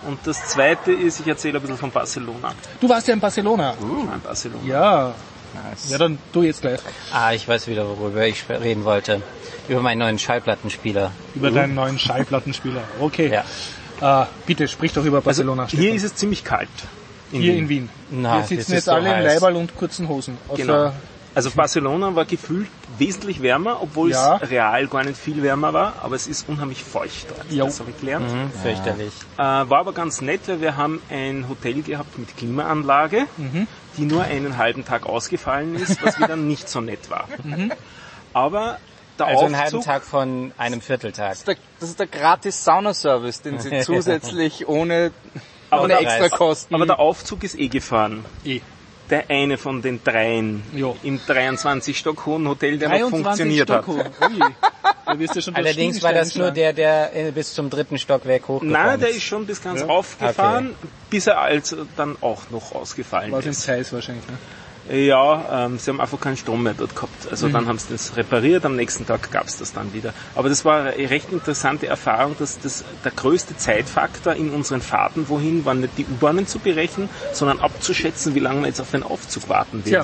Und das zweite ist, ich erzähle ein bisschen von Barcelona. Du warst ja in Barcelona. Uh. In Barcelona. Ja. Nice. Ja, dann du jetzt gleich. Ah, ich weiß wieder, worüber ich reden wollte. Über meinen neuen Schallplattenspieler. Über deinen neuen Schallplattenspieler. Okay. Ja. Äh, bitte, sprich doch über Barcelona. Also, hier ist es ziemlich kalt. In hier Wien. in Wien. Na, wir sitzen jetzt alle im Leiberl und kurzen Hosen. Genau. Also Barcelona war gefühlt wesentlich wärmer, obwohl ja. es real gar nicht viel wärmer war, aber es ist unheimlich feucht dort. Jo. Das habe ich gelernt. Mhm, fürchterlich. Äh, war aber ganz nett, weil wir haben ein Hotel gehabt mit Klimaanlage, mhm. die nur einen halben Tag ausgefallen ist, was wieder nicht so nett war. Mhm. Aber der also Aufzug, einen halben Tag von einem Vierteltag. Das ist der, das ist der gratis Saunaservice, den Sie zusätzlich ohne, aber ohne der, extra Kosten... Aber der Aufzug ist eh gefahren. Eh. Der eine von den dreien jo. im dreiundzwanzig Stock hohen Hotel, der noch funktioniert Stock hat. Hoch. Da wirst du schon Allerdings war das nur der, der bis zum dritten Stockwerk hochgefahren ist. Nein, der ist schon bis ganz ja. raufgefahren, okay. bis er als dann auch noch ausgefallen war ist. War im Preis wahrscheinlich, ne? Ja, ähm, sie haben einfach keinen Strom mehr dort gehabt. Also mhm. dann haben sie das repariert, am nächsten Tag gab es das dann wieder. Aber das war eine recht interessante Erfahrung, dass das der größte Zeitfaktor in unseren Fahrten wohin war nicht die U-Bahnen zu berechnen, sondern abzuschätzen, wie lange man jetzt auf den Aufzug warten will. Ja.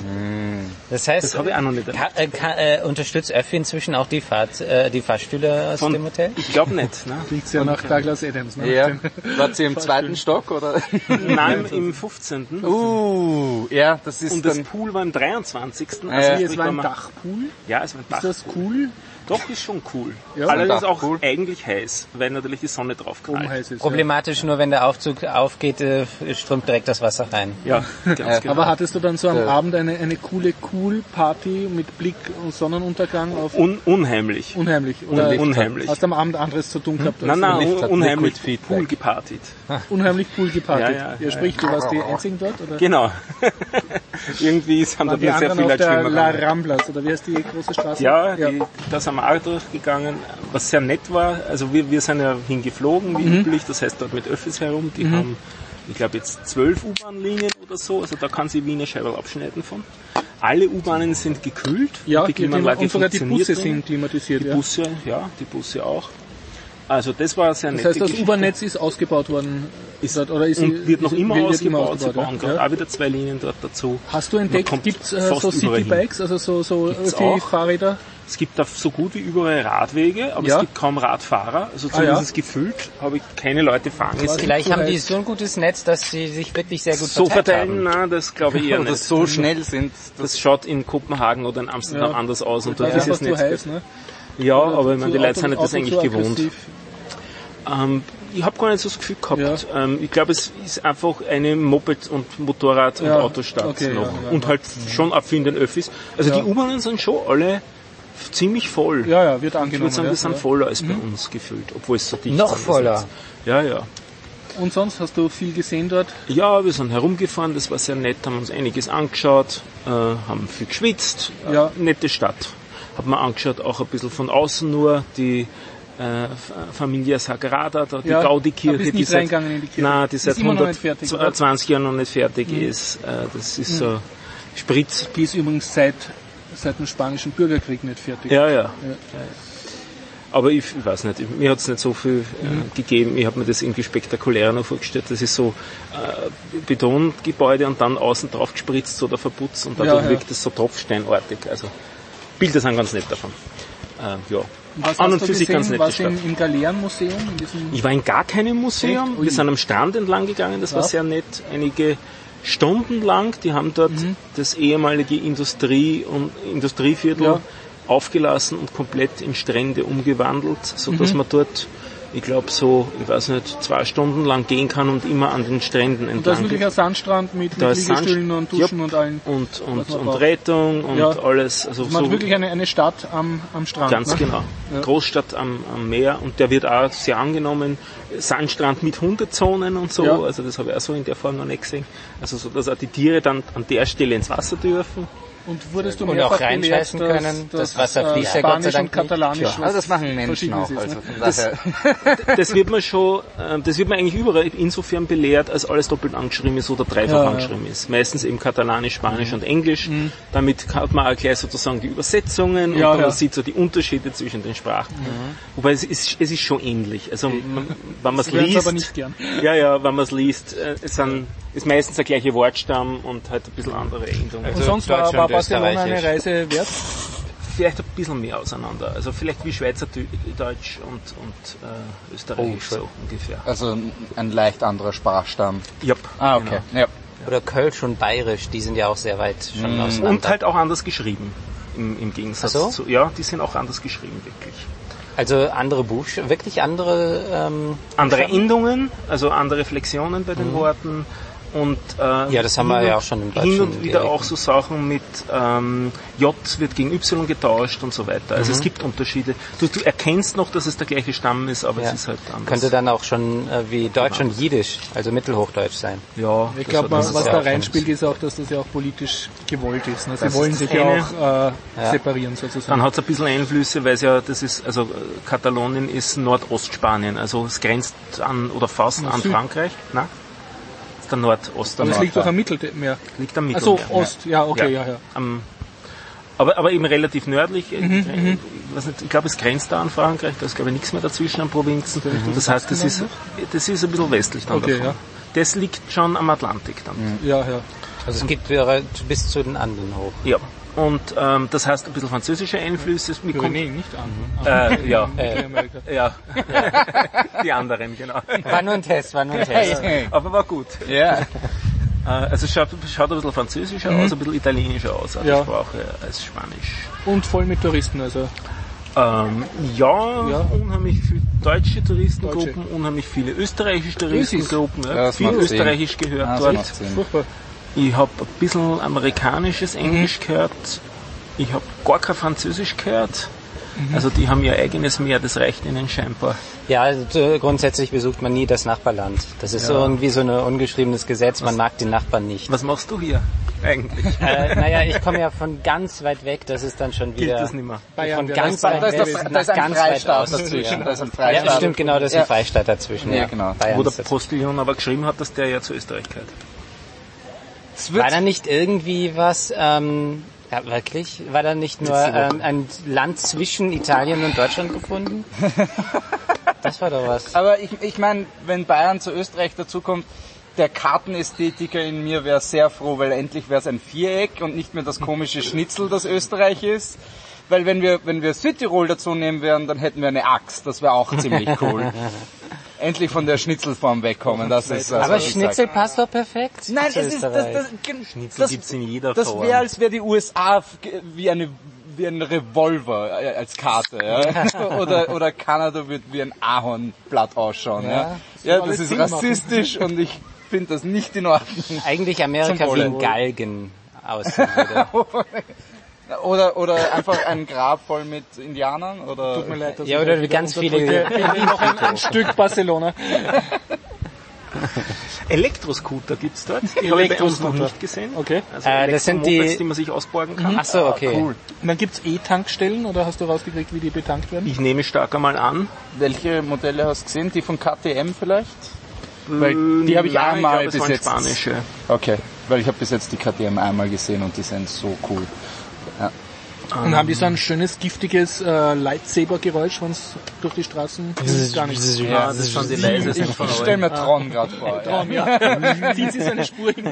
Das heißt, das habe ich auch noch nicht kann, äh, kann, äh, unterstützt Öffi inzwischen auch die Fahrt, äh, die Fahrstühle aus Von, dem Hotel? Ich glaube nicht. Ne? Liegt ja nach Douglas Adams. Ne? Ja. War sie im zweiten Stock oder? Nein, im fünfzehnten. Uh, ja, das ist und dann das Pool war im dreiundzwanzigsten. Also äh, es war ein Dachpool? Ja, es war ein Dach. Ist das cool? Doch, ist schon cool. Ja, allerdings auch cool. Eigentlich heiß, weil natürlich die Sonne drauf knallt. Ist, Problematisch ja. nur, wenn der Aufzug aufgeht, äh, strömt direkt das Wasser rein. Ja, ganz ja. genau. Aber hattest du dann so am ja. Abend eine, eine coole Cool-Party mit Blick und Sonnenuntergang auf... Un unheimlich. Unheimlich. Oder Un unheimlich. Hast du am Abend anderes zu tun gehabt? Nein, nein, un unheimlich Pool gepartet. Unheimlich Pool gepartet. Ja, ja, ja, sprich, du warst die Einzigen dort? Oder? Genau. Irgendwie haben da sehr viele Leute schwimmen. La Ramblas, oder wie heißt die große Straße? Ja, ja. Die, da sind wir auch durchgegangen, was sehr nett war. Also wir, wir sind ja hingeflogen, wie mhm. üblich, das heißt dort mit Öffis herum. Die mhm. haben, ich glaube jetzt zwölf U-Bahn-Linien oder so, also da kann sich Wiener Scheibe abschneiden von. Alle U-Bahnen sind gekühlt. Ja, die Klimaanlage und sogar die Busse drin. sind klimatisiert. Die ja. Busse, ja, die Busse auch. Also das war sehr nett. Das heißt, das U-Bahn-Netz ist ausgebaut worden? Ist, oder ist und wird noch immer wird ausgebaut. Immer ausgebaut Sie bauen ja. gerade auch wieder zwei Linien dort dazu. Hast du entdeckt, gibt es äh, so Citybikes, also so, so die Fahrräder? Es gibt da so gut wie überall Radwege, aber ja. es gibt kaum Radfahrer. Also zumindest ah, ja. gefühlt habe ich keine Leute fahren gesehen. Vielleicht haben die so ein gutes Netz, dass sie sich wirklich sehr gut so verteilt verteilen, haben. Nein, das glaube ich eher oder nicht. so schnell sind. Das, das schaut in Kopenhagen oder in Amsterdam ja. anders aus. Und dort ist es nicht. Heiß, ne? Ja, oder aber ich meine, die Leute sind nicht das eigentlich gewohnt. Ähm, ich habe gar nicht so das Gefühl gehabt. Ja. Ähm, ich glaube, es ist einfach eine Moped- und Motorrad- und ja. Autostadt okay, noch. Ja, ja, und ja. halt schon affin den Öffis. Also die U-Bahnen sind schon alle ziemlich voll. Ja, ja, wird angenommen. Ich würde sagen, ja, die sind ja. voller als bei mhm. uns gefühlt, obwohl es so dicht Noch voller? Ja, ja. Und sonst, hast du viel gesehen dort? Ja, wir sind herumgefahren, das war sehr nett, haben uns einiges angeschaut, äh, haben viel geschwitzt. Ja. Äh, nette Stadt. Haben wir angeschaut, auch ein bisschen von außen nur, die äh, Familia Sagrada, da, die ja, Gaudi-Kirche, die seit, in die Kirche. Nein, die seit hundertzwanzig Jahren noch nicht fertig mhm. ist. Äh, das ist mhm. so Spritz. Die ist übrigens seit, seit dem Spanischen Bürgerkrieg nicht fertig. Ja, ja. ja. Aber ich, ich weiß nicht, mir hat es nicht so viel äh, mhm. gegeben. Ich habe mir das irgendwie spektakulärer noch vorgestellt. Das ist so äh, Betongebäude und dann außen drauf gespritzt oder verputzt und dadurch ja, ja. wirkt es so tropfsteinartig. Also Bilder sind ganz nett davon. Äh, ja. Was An und für sich ganz nett. Warst du im, im Galeerenmuseum? In diesem ich war in gar keinem Museum. Wir sind am Strand entlang gegangen, das ja. war sehr nett. Einige Stunden lang, die haben dort mhm. das ehemalige Industrie- und Industrieviertel ja. aufgelassen und komplett in Strände umgewandelt, so dass mhm. man dort, ich glaube so, ich weiß nicht, zwei Stunden lang gehen kann und immer an den Stränden entlang. Und da ist wirklich ein Sandstrand mit, mit Liegestühlen und Duschen ja, und allen. Und, und, und Rettung und ja. alles. Also man so hat wirklich eine, eine Stadt am, am Strand. Ganz ne? genau. Ja. Großstadt am, am Meer und der wird auch sehr angenommen. Sandstrand mit Hundezonen und so, ja. also das habe ich auch so in der Form noch nicht gesehen. Also so, dass auch die Tiere dann an der Stelle ins Wasser dürfen. Und wurdest du Und mehrfach auch reinscheißen belehrt, können, dass, das Wasser dass, fließt äh, ja Gott sei Spanisch Dank und Katalanisch nicht. Ja, also das machen Menschen auch. verschieden ist, Also ne? von daher. Das wird man schon, äh, das wird man eigentlich überall insofern belehrt, als alles doppelt angeschrieben ist oder dreifach Ja, ja. angeschrieben ist. Meistens eben Katalanisch, Spanisch und Englisch. Damit hat man auch gleich sozusagen die Übersetzungen Ja, und man ja. sieht so die Unterschiede zwischen den Sprachen. Wobei es ist, es ist schon ähnlich. Also man, wenn man es Sie hören's liest, aber nicht gern. ja, ja, wenn man es liest, äh, es sind, ist meistens der gleiche Wortstamm und halt ein bisschen andere Endungen. Und sonst war, Deutsch war und Barcelona eine Österreichisch. Reise wert? Vielleicht ein bisschen mehr auseinander. Also vielleicht wie Schweizerdeutsch und, und äh, Österreichisch Oh, so ungefähr. Also ein leicht anderer Sprachstamm. Yep, Ah, okay. genau. Ja. Oder Kölsch und Bayerisch, die sind ja auch sehr weit schon auseinander. Und halt auch anders geschrieben. Im, im Gegensatz Ach so? zu, ja, die sind auch anders geschrieben, wirklich. Also andere Buchstaben, wirklich andere ähm, Andere Buchstaben? Endungen, also andere Flexionen bei den Worten. Und, äh, Ja, das haben wir hin ja und- auch schon im Hin Deutschen und wieder Dialekt. auch so Sachen mit ähm, J wird gegen Y getauscht und so weiter. Also es gibt Unterschiede. Du, du erkennst noch, dass es der gleiche Stamm ist, aber Ja. es ist halt anders. Könnte dann auch schon äh, wie Deutsch und Jiddisch, also Mittelhochdeutsch sein. ja, Ich das glaube, hat- was das da ist ja auch reinspielt, ist auch, dass das ja auch politisch gewollt ist. Ne? Sie Das wollen ist sich das ja eine. auch äh, Ja. separieren sozusagen. Dann hat es ein bisschen Einflüsse, weil es ja, das ist, also äh, Katalonien ist Nordostspanien, also es grenzt an, oder fast an Süd. Frankreich. Nein, das ist der Nordost. Aber es Nord- liegt doch am Mittelmeer. liegt am Also Mittelmeer. Ost, ja, okay, ja, ja. Am, aber, aber eben relativ nördlich. äh, Mhm, ich weiß nicht, ich glaube, es grenzt da an Frankreich, da ist glaube ich nichts mehr dazwischen an Provinzen. Das heißt, das ist, das ist ein bisschen westlich dann Okay, davon. ja. Das liegt schon am Atlantik dann. Ja, ja. Also es geht wieder bis zu den Anden hoch. Ja. Und ähm, das heißt ein bisschen französische Einflüsse. Mir kommt, Pyrenäen nicht an. äh, ja, Äh. Amerika. ja, die anderen, genau. War nur ein Test, war nur ein Test. Aber war gut. Ja. Äh, Also es schaut, schaut ein bisschen französischer aus, ein bisschen italienischer aus, als Ja. Sprache, als Spanisch. Und voll mit Touristen, also. Ähm, ja, Ja. unheimlich viele deutsche Touristengruppen, Deutsche. unheimlich viele österreichische Touristengruppen. Ja, Ja, das viel macht Sinn. Österreichisch gehört Ah, das dort. macht Sinn. Furchtbar. Ich habe ein bisschen amerikanisches Englisch gehört. Ich habe gar kein Französisch gehört. Also die haben ihr eigenes Meer, das reicht ihnen scheinbar. Ja, also, äh, grundsätzlich besucht man nie das Nachbarland. Das ist so irgendwie so ein ungeschriebenes Gesetz, man mag den Nachbarn nicht. Was machst du hier eigentlich? Äh, naja, ich komme ja von ganz weit weg, das ist dann schon Gilt wieder das nicht mehr? Bayern von wäre ganz das weit Da ist, weg der, nach da ist ein ganz weit Freistaat aus. dazwischen. Da ist ein Ja, Freistaat. stimmt, genau, das ist Ja. ein Freistaat dazwischen. Ja, genau. Bayern Wo der ist das. Postillon aber geschrieben hat, dass der ja zu Österreich gehört. Es wird War da nicht irgendwie was, ähm, ja wirklich, war da nicht nur ähm, ein Land zwischen Italien und Deutschland gefunden? Das war doch was. Aber ich, ich meine, wenn Bayern zu Österreich dazukommt, der Kartenästhetiker in mir wäre sehr froh, weil endlich wäre es ein Viereck und nicht mehr das komische Schnitzel, das Österreich ist. Weil wenn wir, wenn wir Südtirol dazu nehmen wären, dann hätten wir eine Axt. Das wäre auch ziemlich cool. Endlich von der Schnitzelform wegkommen. Das ist, also, Aber ich Schnitzel sag- passt doch perfekt. Nein, zu es ist, das, Österreich. das, Schnitzel das, gibt's in jeder das Form. wäre, als wäre die U S A f- wie eine, wie ein Revolver äh, als Karte, ja? oder, oder Kanada wird wie ein Ahornblatt ausschauen, ja? Ja, das ist rassistisch und ich finde das nicht in Ordnung. Eigentlich Amerika Zum wie Wohle. ein Galgen aussehen würde. Oder, oder einfach ein Grab voll mit Indianern, oder? Tut mir leid, dass Ja, ich oder euch wieder ganz unterdrücke. viele- Bin noch ein, ein Stück Barcelona. Elektroscooter gibt's dort. Die habe ich bei uns noch Elektroscooter. nicht gesehen. Okay. Also Äh, das sind die- Elektromopeds, die man sich ausborgen kann. Ach so, okay. Cool. Und dann gibt's E-Tankstellen, oder hast du rausgekriegt, wie die betankt werden? Ich nehme stark einmal an. Welche Modelle hast du gesehen? Die von K T M vielleicht? Weil die habe ich Nein, einmal ich glaube, bis es waren jetzt. spanische. Okay, weil ich habe bis jetzt die K T M einmal gesehen und die sind so cool. Und haben die so ein schönes, giftiges äh, Lightsaber-Geräusch, wenn es durch die Straßen gar nicht. Ja, das ist schon die leise sind Ich, von ich euch. stelle mir Tron gerade vor. Ja. Ja. Zieht sie seine Spur hin.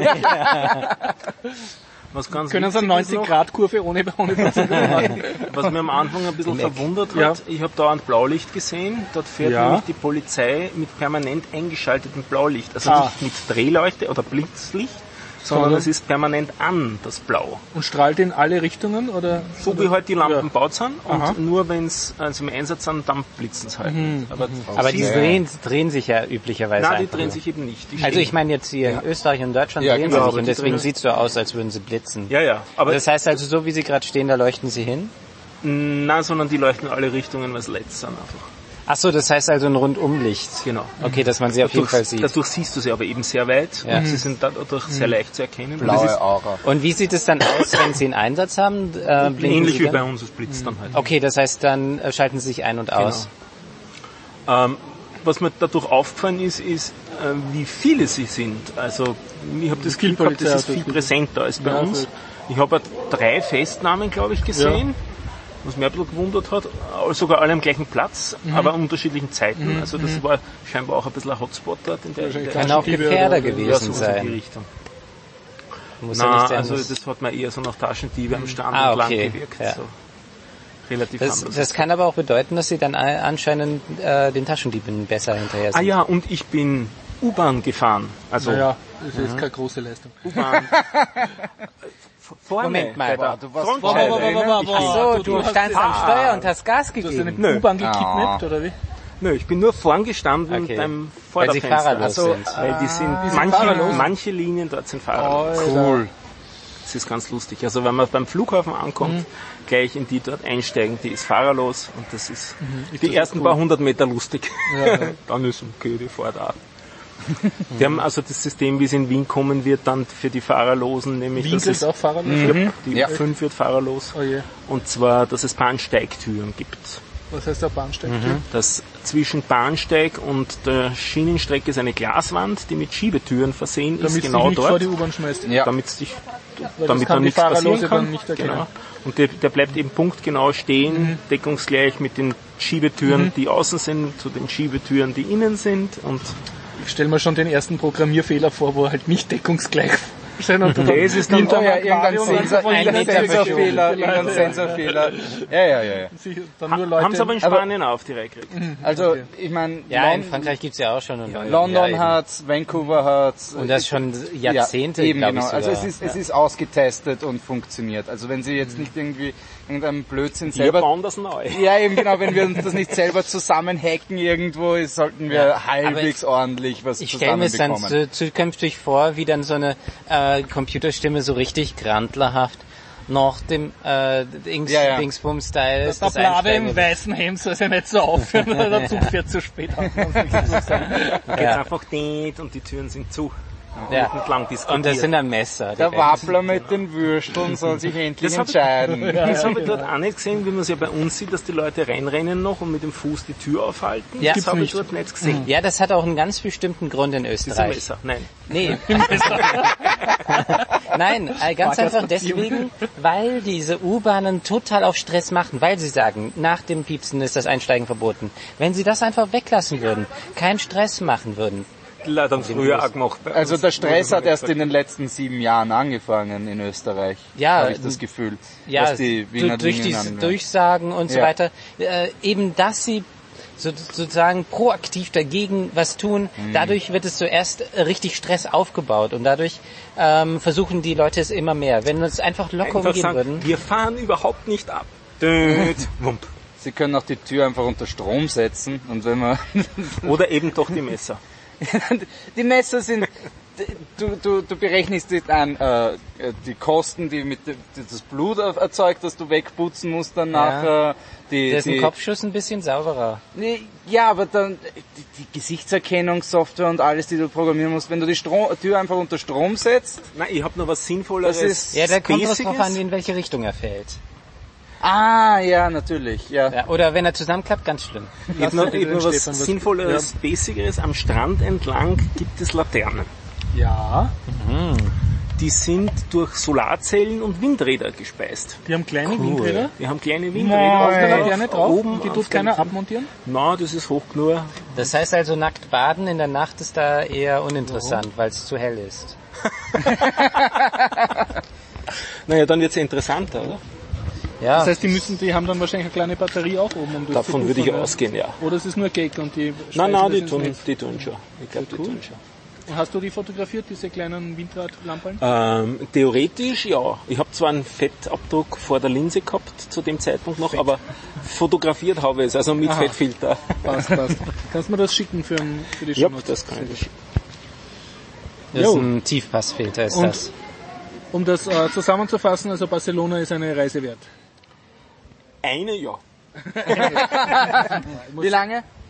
Was ganz Können so eine witzig ist noch, neunzig-Grad-Kurve ohne, ohne Verzögerung machen. was mir am Anfang ein bisschen verwundert hat, Ja. ich habe dauernd Blaulicht gesehen. Dort fährt Ja. nämlich die Polizei mit permanent eingeschaltetem Blaulicht. Also Ah. nicht mit Drehleuchte oder Blitzlicht, sondern Sondern- es ist permanent an, das Blau. Und strahlt in alle Richtungen, oder? So wie halt die Lampen Ja. gebaut sind und Aha. nur wenn es also im Einsatz sind, dann blitzen sie halt. Aber, Aber die Ja. drehen, drehen sich ja üblicherweise nein, die einfach drehen nur. sich eben nicht. Die Also stehen- ich meine jetzt hier in Österreich und Deutschland Ja, drehen genau, sie aber sich und die deswegen drehen- sieht es so aus, als würden sie blitzen. ja, ja, aber Das heißt also, so wie sie gerade stehen, da leuchten sie hin. nein, sondern die leuchten in alle Richtungen, weil es L E Ds sind einfach. Ach so, das heißt also ein Rundumlicht. Genau. Okay, dass man sie auf jeden Dadurch, Fall sieht. dadurch siehst du sie aber eben sehr weit Ja. und sie sind dadurch sehr leicht zu erkennen. Blaue Und das ist Aura. Und wie sieht es dann aus, wenn Sie einen Einsatz haben? Äh, blinken ähnlich Sie wie dann? bei uns, es blitzt dann halt. Okay, das heißt, dann äh, schalten Sie sich ein und aus. Ähm, was mir dadurch aufgefallen ist, ist, äh, wie viele sie sind. Also ich habe das Gefühl gehabt, das ist viel präsenter als bei Ja, uns. voll. Ich habe drei Festnahmen, glaube ich, gesehen, was mich ein bisschen gewundert hat. Sogar alle am gleichen Platz, aber an unterschiedlichen Zeiten. Also das war scheinbar auch ein bisschen ein Hotspot dort in der, in der Kann auch Gefährder ja, gewesen so in die sein. Richtung. Muss ja Nein, nicht sein. also muss- das hat mir eher so nach Taschendiebe am Stand Ah, entlang okay, gewirkt. ja. So. Relativ das, anders. das kann aber auch bedeuten, dass Sie dann a- anscheinend äh, den Taschendieben besser hinterher sind. Ah ja, und ich bin U-Bahn gefahren. Also Naja, das ist keine große Leistung. U-Bahn. Vorne, Moment mal. bei der Du warst Frontscheibe. Boah, boah, boah, boah, boah. Ach so, du- du, du hast standst das- am Steuer und hast Gas Du hast eine gegeben. Nö. U-Bahn gekidnappt, oder wie? Nö, ich bin nur vorn gestanden Okay. beim Weil Sie Vorderfenster. fahrerlos Also, sind. weil die sind, die sind manche, fahrerlos? manche Linien dort sind fahrerlos. Cool. Das ist ganz lustig. Also wenn man beim Flughafen ankommt, gleich in die dort einsteigen, die ist fahrerlos und das ist die ersten paar hundert Meter lustig. Dann ist okay, die fährt auch. Die haben also das System, wie es in Wien kommen wird, dann für die Fahrerlosen, nämlich Wien dass gilt es, auch fahrerlos? ja, die Ja. U fünf wird fahrerlos. Oh je. Und zwar, dass es Bahnsteigtüren gibt. Was heißt der Bahnsteig? Das zwischen Bahnsteig und der Schienenstrecke ist eine Glaswand, die mit Schiebetüren versehen Damit ist, du dich genau nicht vor dort, die U-Bahn schmeißt. Ja. damit es dich, Weil damit das kann dann die nichts passieren Fahrerlose kann. dann nicht erkennen. Genau. Und der, der bleibt eben punktgenau stehen, deckungsgleich mit den Schiebetüren, die außen sind, zu den Schiebetüren, die innen sind. Und Ich stelle mir schon den ersten Programmierfehler vor, wo halt nicht deckungsgleich stehen und du dann Das ist dann- hinterm Oh ja, irgendein Aquarium dann Sensor, von ein irgendein Meter Sensorfehler, verschoben. irgendein Sensorfehler. Ja, ja, ja, ja. sich dann nur Leute... haben sie aber in Spanien auf die Reihe gekriegt. Also, ich meine, Ja, in Frankreich gibt's ja auch schon. Und London ja, hat's, Vancouver hat's. Und das schon Jahrzehnte, ja, eben glaube ich genau. sogar. Also es ist, es ist ausgetestet und funktioniert. Also wenn Sie jetzt nicht irgendwie irgendeinen Blödsinn Wir selber... bauen das neu. Ja, eben genau, wenn wir uns das nicht selber zusammenhacken irgendwo, sollten wir Ja, halbwegs ordentlich was Ich stelle mir es dann zusammenbekommen. zu, zukünftig vor, wie dann so eine äh, Computerstimme so richtig grantlerhaft nach dem äh, Dings, Ja, ja. Dingsbum-Style Der ist. das Blade Einsteigen. im weißen Hemd soll sich nicht so aufhören, weil der Zug fährt zu spät. Geht's Ja. einfach nicht und die Türen sind zu. Ja. Entlang diskutiert. Und das sind dann Messer. die Der weg- Wappler mit den Würsteln soll sich endlich Das hab ich- entscheiden. Das habe ich dort auch nicht gesehen, wie man es ja bei uns sieht, dass die Leute reinrennen noch und mit dem Fuß die Tür aufhalten. Ja. Das habe ich Gibt's dort nicht gesehen. Ja, das hat auch einen ganz bestimmten Grund in Diese Österreich. Messer, nein. Nee. Nein, äh, ganz einfach deswegen, weil diese U-Bahnen total auf Stress machen, weil sie sagen, nach dem Piepsen ist das Einsteigen verboten. Wenn sie das einfach weglassen würden, keinen Stress machen würden. Leider früher auch gemacht. bei Also uns. der Stress hat erst in den letzten sieben Jahren angefangen in Österreich. Ja, habe ich das Gefühl. Ja, was die Wiener du- durch Linien die angeht. Durchsagen und so Ja. weiter, äh, eben dass sie so, sozusagen proaktiv dagegen was tun, Mhm. dadurch wird es zuerst richtig Stress aufgebaut und dadurch ähm, versuchen die Leute es immer mehr. Wenn wir es einfach locker Einfach umgehen sagen, würden. wir fahren überhaupt nicht ab. Död, wump. Sie können auch die Tür einfach unter Strom setzen und wenn man Oder eben doch die Messer. die Messer sind du, du, du berechnest die, an, äh, die Kosten, die mit dem- die das Blut erzeugt, das du wegputzen musst danach. Ja. Äh, die, Da ist ein die, Kopfschuss ein bisschen sauberer. Nee, ja, aber dann die, die Gesichtserkennungssoftware und alles, die du programmieren musst, wenn du die Strom, Tür einfach unter Strom setzt. Nein, ich habe noch was Sinnvolleres. Das ist- Ja, da kommt es Basiges. drauf an, in welche Richtung er fällt. Ah, ja, natürlich, ja. Ja, oder wenn er zusammenklappt, ganz schlimm. Ich habe noch, bitte ich hab noch den was Stefan was- Sinnvolleres, Basigeres. Am Strand entlang gibt es Laternen. Ja, Die sind durch Solarzellen und Windräder gespeist. die haben kleine Windräder. Wir haben kleine Auf Windräder der auf- Laterne drauf. oben Und die auf tut dem- keiner abmontieren. Na, das ist hoch genug. Das heißt also, nackt baden in der Nacht ist da eher uninteressant, weil es zu hell ist. Naja, dann wird's ja interessanter, oder? Ja, Das heißt, die müssen, die haben dann wahrscheinlich eine kleine Batterie auch oben, um das Davon zu würde ich puffern, ausgehen, ja. Oder es ist nur Gag und die Nein, speisen nein, das die ins tun, Netz. die tun schon. Ich glaube, die tun schon. Und hast du die fotografiert, diese kleinen Windradlampen? Ähm, theoretisch ja. Ich habe zwar einen Fettabdruck vor der Linse gehabt zu dem Zeitpunkt noch, aber fotografiert habe ich es, also mit Aha. Fettfilter. Passt, passt. Kannst du mir das schicken für, ein- für die Ja, Shownotes? das kann ich. das ist Jo. ein Tiefpassfilter, ist Und- das. Um das äh, zusammenzufassen, also Barcelona ist eine Reise wert. Eine ja. Wie lange?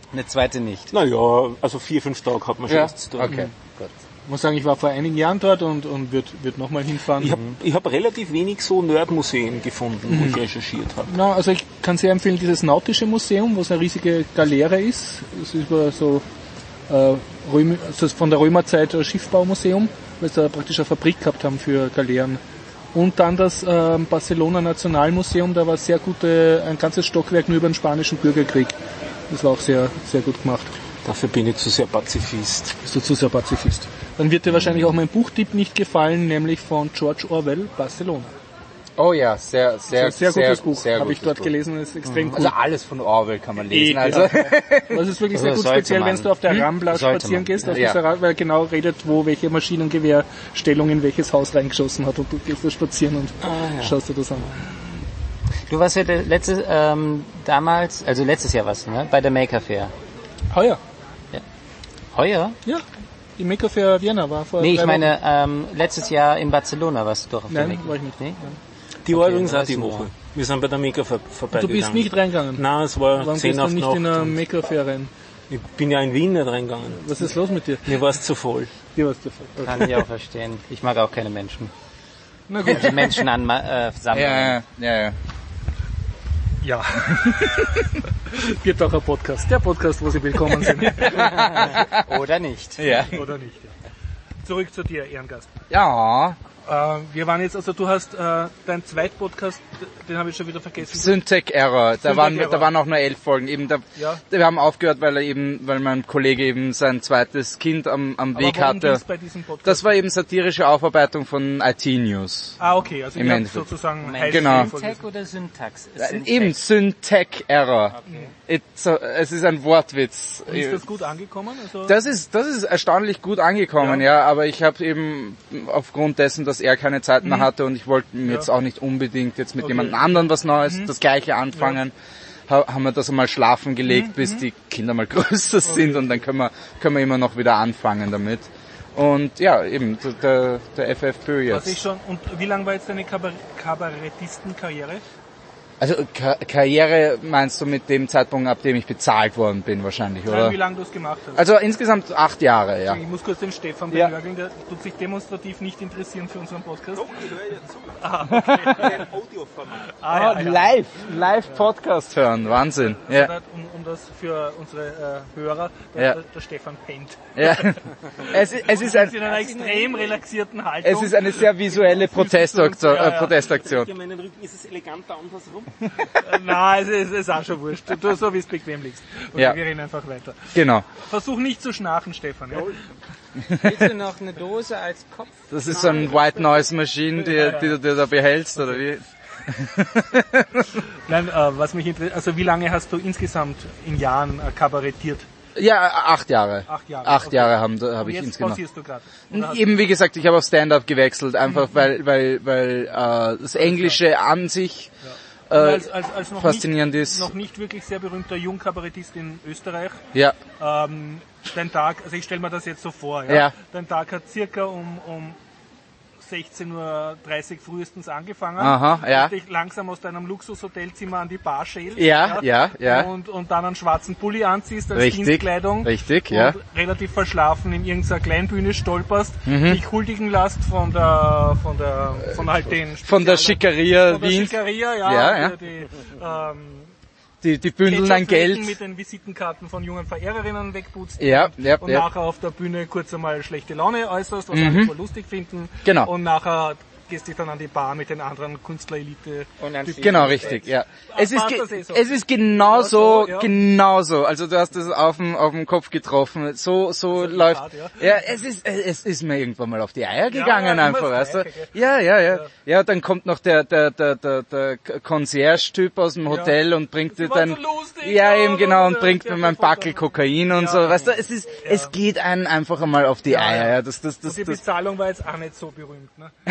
Eine zweite nicht. Naja, also vier, fünf Tage hat man schon Ja, was zu tun. okay. Ich muss sagen, ich war vor einigen Jahren dort und, und wird, wird nochmal hinfahren. Ich habe ich hab relativ wenig so Nerdmuseen gefunden, wo Mhm. ich recherchiert habe. Na, also ich kann sehr empfehlen, dieses Nautische Museum, wo es eine riesige Galeere ist. Das ist über so, äh, Röm, also von der Römerzeit ein Schiffbaumuseum, weil sie da praktisch eine Fabrik gehabt haben für Galeeren. Und dann das äh, Barcelona Nationalmuseum, da war sehr gute, ein ganzes Stockwerk nur über den spanischen Bürgerkrieg. Das war auch sehr, sehr gut gemacht. Dafür bin ich zu sehr Pazifist. Bist du zu sehr Pazifist. Dann wird dir wahrscheinlich auch mein Buchtipp nicht gefallen, nämlich von George Orwell, Barcelona. Oh ja, sehr, sehr, Das ist ein sehr gutes Buch, sehr habe ich gutes dort Buch. gelesen, das ist extrem Also cool. alles von Orwell kann man Eh, lesen. Also genau. Das ist wirklich sehr Also gut, sollte speziell man. wenn du auf der Hm? Rambla Sollte spazieren man. gehst, auf Ja. dieser Ra- weil genau redet, wo welche Maschinengewehrstellung in welches Haus reingeschossen hat und du gehst da spazieren und schaust dir das an. Du warst ja der letzte, ähm, damals, also letztes Jahr warst du, ne? Bei der Maker Fair. Heuer? Heuer? Ja. Die Maker Fair Vienna war vor Nee, ich drei meine, ähm, letztes Jahr in Barcelona warst du doch auf der Nein, Maker. war ich nicht. Nee? Die war Okay, übrigens dann auch die weißt du Woche. wo. Wir sind bei der Mega vor, vorbei Woche. Du bist nicht reingegangen? Nein, es war Warum zehn gehst du auf nicht Nacht. in eine und Maker Fair rein? Ich bin ja in Wien nicht reingegangen. Was ist los mit dir? Mir war es zu voll. Dir warst du voll. Kann ich auch verstehen. Ich mag auch keine Menschen. Na gut. Die Menschen an äh, sammeln. ja, ja, ja, ja. Ja. Wird auch ein Podcast. Der Podcast, wo Sie willkommen sind. Oder nicht. Ja. Oder nicht. Ja. Zurück zu dir, Ehrengast. Ja, Äh, wir waren jetzt, also du hast äh, deinen Zweitpodcast, den habe ich schon wieder vergessen. Syntech Error. Da Syntech waren, Error. da waren auch nur elf Folgen. Eben da, Ja. Wir haben aufgehört, weil er eben, weil mein Kollege eben sein zweites Kind am, am Aber Weg worum hatte. ging's bei diesem Podcast? Das war eben satirische Aufarbeitung von I T News. Ah, okay, also Im ich habe Endeffekt. sozusagen Moment, heiß Genau. Syntax oder Syntax? Äh, Syntax. Eben Syntech Error. It's a, es ist ein Wortwitz. Und ist das gut angekommen? Also, Das ist, das ist erstaunlich gut angekommen, ja, Ja. aber ich habe eben aufgrund dessen, dass er keine Zeit mehr hatte und ich wollte Ja. jetzt auch nicht unbedingt jetzt mit Okay. jemand anderem was Neues, das gleiche anfangen, ha, haben wir das einmal schlafen gelegt, bis die Kinder mal größer sind und dann können wir, können wir immer noch wieder anfangen damit. Und ja, eben, der, der F F P was ich jetzt. schon, und wie lang war jetzt deine Kabar Kabarettistenkarriere? Also Ka Karriere meinst du mit dem Zeitpunkt, ab dem ich bezahlt worden bin wahrscheinlich, Nein, oder? wie lange du es gemacht hast? Also insgesamt acht Jahre, ja. Ich muss kurz den Stefan Ja. benörgeln, der tut sich demonstrativ nicht interessieren für unseren Podcast. Ah, ja, ja. Live, live Podcast hören, Wahnsinn. Ja. Also, um, um das für unsere äh, Hörer, der, Ja. der, der Stefan pennt. Ja. Es, ist- es ist In ein, einer extrem relaxierten Haltung. es ist eine sehr visuelle Protestaktion. Ja, ja. Äh, Protestaktion. Ja, meinen Rücken ist es eleganter andersrum. Äh, Nein, es ist, es ist auch schon wurscht. Du, so wie es bequem liegst. Okay, Ja. wir reden einfach weiter. Genau. Versuch nicht zu schnarchen, Stefan. Ja? Willst du noch eine Dose als Kopf? Das ist so ein White Noise Machine, die, die du dir da behältst, oder wie? Nein, äh, was mich interessiert, also wie lange hast du insgesamt in Jahren äh, kabarettiert? Ja, acht Jahre. Acht Jahre, Acht okay. Jahre haben, habe Und ich jetzt insgesamt. pausierst du gerade. Eben wie gesagt, ich habe auf Stand-up gewechselt, einfach weil, weil, weil äh, das Englische an sich äh, als, als, als noch faszinierend nicht, ist. noch nicht wirklich sehr berühmter Jungkabarettist in Österreich. Ja, Ähm, dein Tag, also ich stelle mir das jetzt so vor, ja? Ja. Dein Tag hat circa um, um sechzehn Uhr dreißig frühestens angefangen. Aha, ja. Und dich langsam aus deinem Luxushotelzimmer an die Bar schälst. Ja, ja, ja. Und, und dann einen schwarzen Pulli anziehst als Richtig, Dienstkleidung. richtig, ja. Und relativ verschlafen in irgendeiner Kleinbühne stolperst, Mhm. dich huldigen lässt von der, von der, von halt den von der Schickeria von der Wien. Schickeria, ja. Ja, ja. Die, die, ähm, Die, die bündeln ein Ketchupflecken Geld. mit den Visitenkarten von jungen Verehrerinnen wegputzt. Ja, ja, Und ja. nachher auf der Bühne kurz einmal schlechte Laune äußerst, was alle voll lustig finden. Genau. Und nachher gehst dich dann an die Bar mit den anderen Künstlerelite. Und dann Genau, richtig, ja. Es ist, passt ge das eh so. es ist genauso, Ja, so, ja. genauso. Also du hast es auf den, auf den Kopf getroffen. So, so läuft. Art, ja. Ja, es ist, es ist mir irgendwann mal auf die Eier gegangen ja, immer einfach, das weißt du? Gleiche, Ja, ja, ja. Ja, dann kommt noch der, der, der, der, der Concierge-Typ aus dem Hotel und bringt dir war dann, so lustig, ja, ja, eben genau, und der- bringt der mir mein Foto. Backel Kokain und so, weißt du? Es ist, es geht einen einfach einmal auf die Eier, ja. Das, das, das, Und die das, Bezahlung war jetzt auch nicht so berühmt, ne?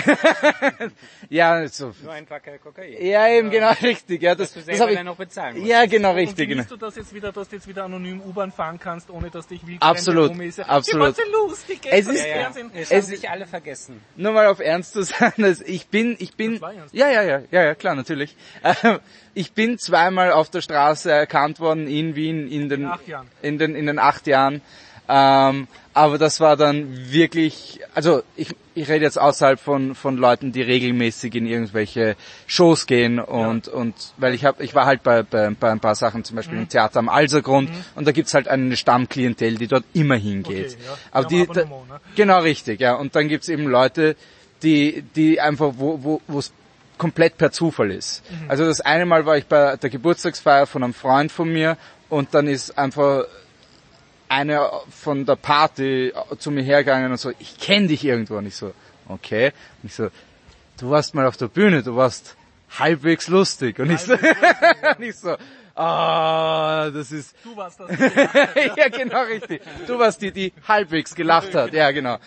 ja, so. Nur ein Packer Kokain. Ja, eben, genau, richtig. Ja, das, Dass du das selber habe ich. dann noch bezahlen musst. Ja, genau, Und richtig, genau. genießt du das jetzt wieder, dass du jetzt wieder anonym U-Bahn fahren kannst, ohne dass dich wild Absolut, ist? absolut. Die ganze lustig, Es ist- das Ja, ja. Fernsehen. Es haben Es- sich alle vergessen. Nur mal auf Ernst zu sein, dass ich bin, ich bin, Das war ernst. ja, ja, ja, ja, ja, klar, natürlich. Ähm, Ich bin zweimal auf der Straße erkannt worden in Wien in den, In acht Jahren. in den, in den acht Jahren. Ähm, aber das war dann wirklich, also ich, ich rede jetzt außerhalb von, von Leuten, die regelmäßig in irgendwelche Shows gehen und, und, weil ich hab, ich war halt bei, bei, bei ein paar Sachen, zum Beispiel Mhm. im Theater am Alsergrund und da gibt's halt eine Stammklientel, die dort immer hingeht. Okay, ja. Aber Die die, haben da, Abonnement, ne? genau richtig, ja. Und dann gibt's eben Leute, die, die einfach, wo, wo, wo's komplett per Zufall ist. Mhm. Also das eine Mal war ich bei der Geburtstagsfeier von einem Freund von mir und dann ist einfach eine von der Party zu mir hergegangen und so, ich kenne dich irgendwo. Und ich so, okay. Und ich so, du warst mal auf der Bühne, du warst halbwegs lustig. Und ich so, und ich so, ah, das ist, Du warst das. ja genau richtig. Du warst die, die halbwegs gelacht hat. Ja, genau.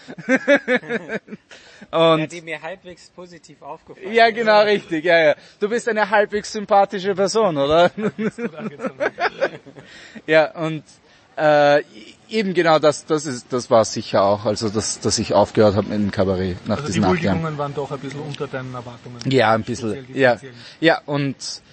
Und Ja, die mir halbwegs positiv aufgefallen ja, ist. genau, richtig, ja, ja. Du bist eine halbwegs sympathische Person, oder? Ja, und äh, eben genau das, das ist, das war sicher auch, also dass, dass ich aufgehört habe mit dem Kabarett nach Also die diesen acht Jahren. Huldigungen waren doch ein bisschen unter deinen Erwartungen. Ja, ein bisschen, Speziell die ja, finanziellen. ja, und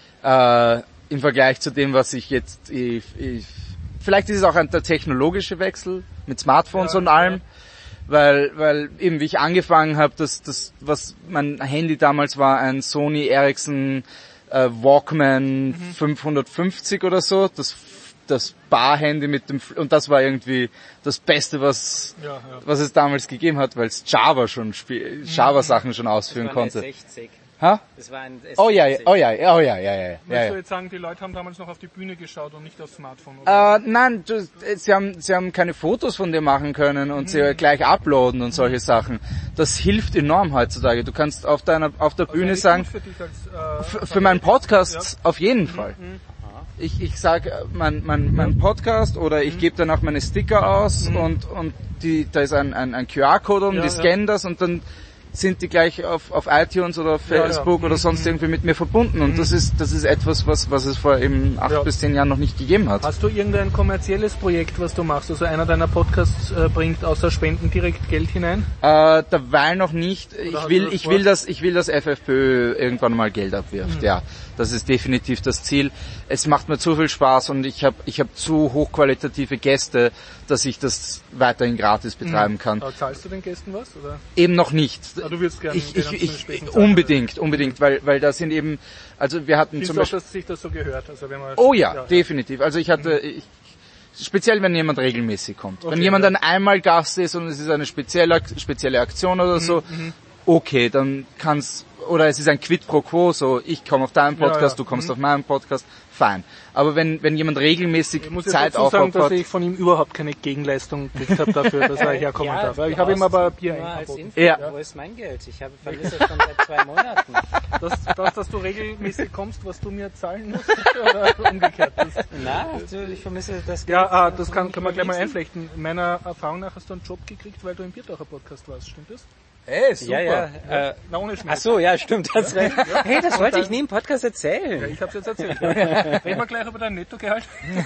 äh, im Vergleich zu dem, was ich jetzt, ich, ich, vielleicht ist es auch ein der technologische Wechsel mit Smartphones Ja, und allem. ja. Weil, weil eben wie ich angefangen habe, das, das, was mein Handy damals war, ein Sony Ericsson äh, Walkman Mhm. fünfhundertfünfzig oder so, das, das Bar-Handy mit dem, und das war irgendwie das Beste, was, Ja, ja. was es damals gegeben hat, weil es Java schon, spiel- Java Sachen schon ausführen Das war ein konnte. S sechzig. Ha? Das war ein S Oh ja, sechzig. oh ja, oh ja, ja, ja, ja, Willst ja. du jetzt sagen, die Leute haben damals noch auf die Bühne geschaut und nicht aufs Smartphone? Oder? Äh, nein, du, sie haben, sie haben keine Fotos von dir machen können und sie gleich uploaden und solche Sachen. Das hilft enorm heutzutage. Du kannst auf deiner, auf der Bühne Eigentlich sagen, gut für dich als, äh, für, für meinen Podcast Ja. auf jeden Fall. Ich, ich sag äh, mein, mein, mein Podcast oder ich gebe dann auch meine Sticker aus und, und die, da ist ein, ein, ein Q R-Code und Ja, die scannen das und dann sind die gleich auf, auf iTunes oder auf Ja, ja. Facebook oder sonst irgendwie mit mir verbunden und das ist, das ist etwas, was, was es vor eben acht Ja. bis zehn Jahren noch nicht gegeben hat. Hast du irgendein kommerzielles Projekt, was du machst? Also einer deiner Podcasts äh, bringt außer Spenden direkt Geld hinein? Äh, derweil noch nicht. hast Ich du will, das ich vor? will, dass, ich will, dass F F P Ö irgendwann mal Geld abwirft. Ja, das ist definitiv das Ziel. Es macht mir zu viel Spaß und ich habe, ich habe zu hochqualitative Gäste, dass ich das weiterhin gratis betreiben kann. Aber zahlst du den Gästen was? Oder? Eben noch nicht. Ah, du würdest gerne ich, denen ich, zu ich, Spesen zahlen, unbedingt, unbedingt, weil, weil da sind eben, also wir hatten Findest zum du auch, Beispiel. dass sich das so gehört? Also wenn man Oh ja, definitiv. Also ich hatte, ich, speziell wenn jemand regelmäßig kommt. Okay, wenn jemand ja. dann einmal Gast ist und es ist eine spezielle, spezielle Aktion oder so, okay, dann kann's, oder es ist ein Quid pro quo, so ich komme auf deinen Podcast, Ja, ja. du kommst auf meinen Podcast, fein. Aber wenn, wenn jemand regelmäßig Ich muss jetzt Zeit dazu sagen, aufbaut, dass ich von ihm überhaupt keine Gegenleistung gekriegt habe dafür, dass er herkommen Ja, darf. du Ich habe ihm brauchst aber Bier nur als eingeboten. Info, Ja. Wo ist mein Geld? Ich habe vermisse es schon seit zwei Monaten. Das, das, dass du regelmäßig kommst, was du mir zahlen musst, oder umgekehrt? Das, Na, du, ich vermisse das Geld. ja, ah, von- das von kann, kann man gleich mal Überwiesen. einflechten. Meiner Erfahrung nach hast du einen Job gekriegt, weil du im Biertaucher Podcast warst, stimmt das? ey, super. Ja, ja. Äh, Na, ohne ach Schmerz. so, ja, stimmt, hast recht. Hey, das wollte dann- ich nie im Podcast Ja, erzählen. ich hab's jetzt erzählt. Ja. Reden wir gleich über dein Nettogehalt.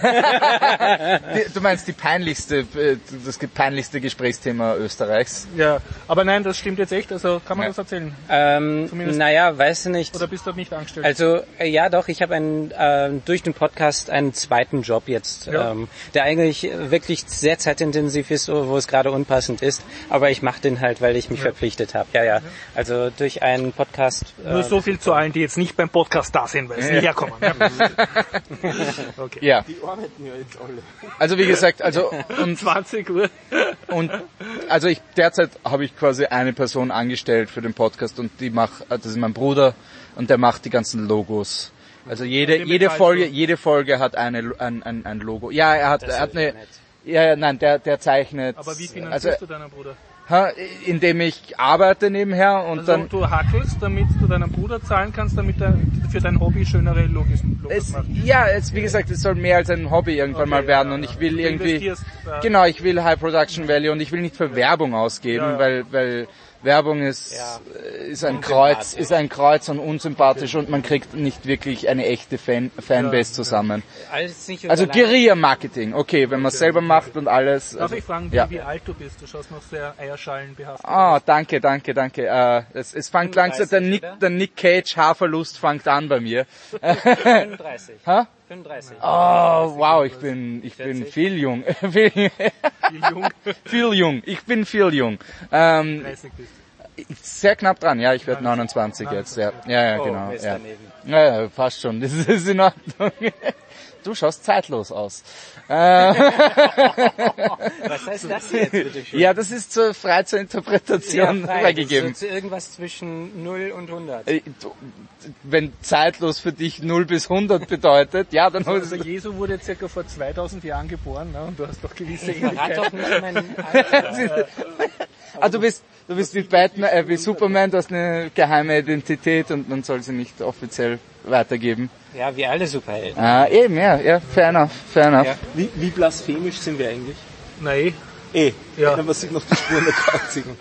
Die, du meinst die peinlichste, äh, das peinlichste Gesprächsthema Österreichs? Ja, aber nein, das stimmt jetzt echt. Also kann man Ja. das erzählen? Ähm, Zumindest- naja, weiß nicht. Oder bist du dort nicht angestellt? Also äh, ja, doch, ich habe einen äh, durch den Podcast einen zweiten Job jetzt, Ja. ähm, der eigentlich äh, wirklich sehr zeitintensiv ist, wo es gerade unpassend ist. Aber ich mache den halt, weil ich mich verpflichtet habe. Ja, ja. Also durch einen Podcast. Äh, Nur so viel zu allen, die jetzt nicht beim Podcast da sind, weil sie nicht herkommen. Ja. Okay. Ja. Die arbeiten ja jetzt alle. Also wie gesagt, also und zwanzig Uhr. Und also ich derzeit habe ich quasi eine Person angestellt für den Podcast und die macht, das ist mein Bruder und der macht die ganzen Logos. Also jede dem jede bezahlst Folge du? jede Folge hat eine ein, ein, ein Logo. Ja, er hat Das er hat ist eine nett. ja, ja nein, der der zeichnet. Aber wie finanzierst also du deinen Bruder? ha, indem ich arbeite nebenher und Also dann du hackelst, damit du deinen Bruder zahlen kannst, damit er für dein Hobby schönere Logos, Logos es, macht. ja, es, wie gesagt, es soll mehr als ein Hobby irgendwann Okay, mal werden ja, und ja. ich will Du irgendwie, investierst, äh, genau, ich will High Production Value und ich will nicht für Werbung ausgeben, Ja, ja. weil, weil Werbung ist, Ja. ist ein Kreuz, ist ein Kreuz und unsympathisch und man kriegt nicht wirklich eine echte Fan, Fanbase zusammen. Alles nicht Also unter Leid- Guerilla-Marketing, okay, wenn man es selber macht und alles. Darf Also, ich fragen, wie, ja. wie alt du bist? Du schaust noch sehr eierschalenbehaftet Ah, aus. danke, danke, danke. Äh, es, es fängt langsam, der Nick, oder? der Nick Cage Haarverlust fängt an bei mir. fünfunddreißig. Ha? fünfunddreißig. Oh, wow, ich bin, ich bin vierzig. viel jung. viel, Viel jung, viel jung. Ich bin viel jung. Ähm, dreißig bist. sehr knapp dran, ja, ich werde neunundzwanzig jetzt, ja. Ja, ja, Oh, genau. Mist, Ja. daneben. Ja, ja, passt schon. Das ist in Ordnung. Du schaust zeitlos aus. Äh, Was heißt das jetzt, bitte schön? ja, das ist zur frei zur Interpretation frei. freigegeben. So, irgendwas zwischen null und hundert. Äh, du- Wenn zeitlos für dich null bis hundert bedeutet, ja, dann Also Jesu wurde circa vor zweitausend Jahren geboren, ne? Und du hast doch gewisse Ich verrate doch Ähnlichkeiten. nicht mein Alter. ah, du bist, du bist wie Batman, äh, wie Superman, du hast eine geheime Identität und man soll sie nicht offiziell weitergeben. Ja, wie alle Superhelden. Ah, eben, ja, ja, fair enough, fair enough. Ja. Wie, wie blasphemisch sind wir eigentlich? Nein. Eh, Ja. wenn man sich noch die Spuren der Kreuzigung.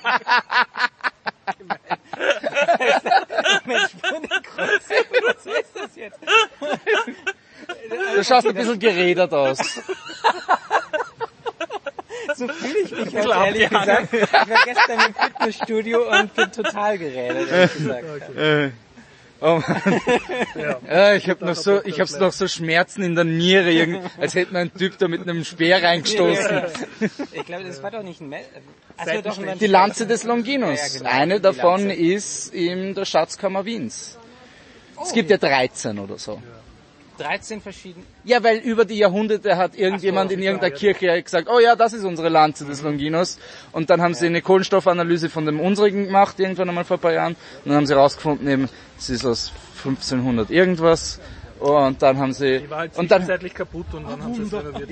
Was ist das jetzt? Du schaust ein bisschen gerädert aus. So fühle ich mich heute, ehrlich gesagt. Ich war gestern im Fitnessstudio und bin total gerädert, ehrlich gesagt. Oh Mann. Ja, ich hab noch so, ich hab's noch so Schmerzen in der Niere, irgend- als hätte mir ein Typ da mit einem Speer reingestoßen. Ich glaube, das war doch nicht ein Me Achso, doch ein Die Lanze des Longinus. Ja, ja, genau, Eine die davon Lanze. ist in der Schatzkammer Wiens. Es gibt ja dreizehn oder so. dreizehn verschiedene. Ja, weil über die Jahrhunderte hat irgendjemand Ach so, in irgendeiner ja. Kirche gesagt, oh ja, das ist unsere Lanze des Longinus. Und dann haben sie eine Kohlenstoffanalyse von dem unsrigen gemacht, irgendwann einmal vor ein paar Jahren. Und dann haben sie herausgefunden, eben, es ist aus fünfzehnhundert irgendwas. Und dann haben sie, Die war halt und dann, zwischenzeitlich kaputt und dann haben sie es renoviert.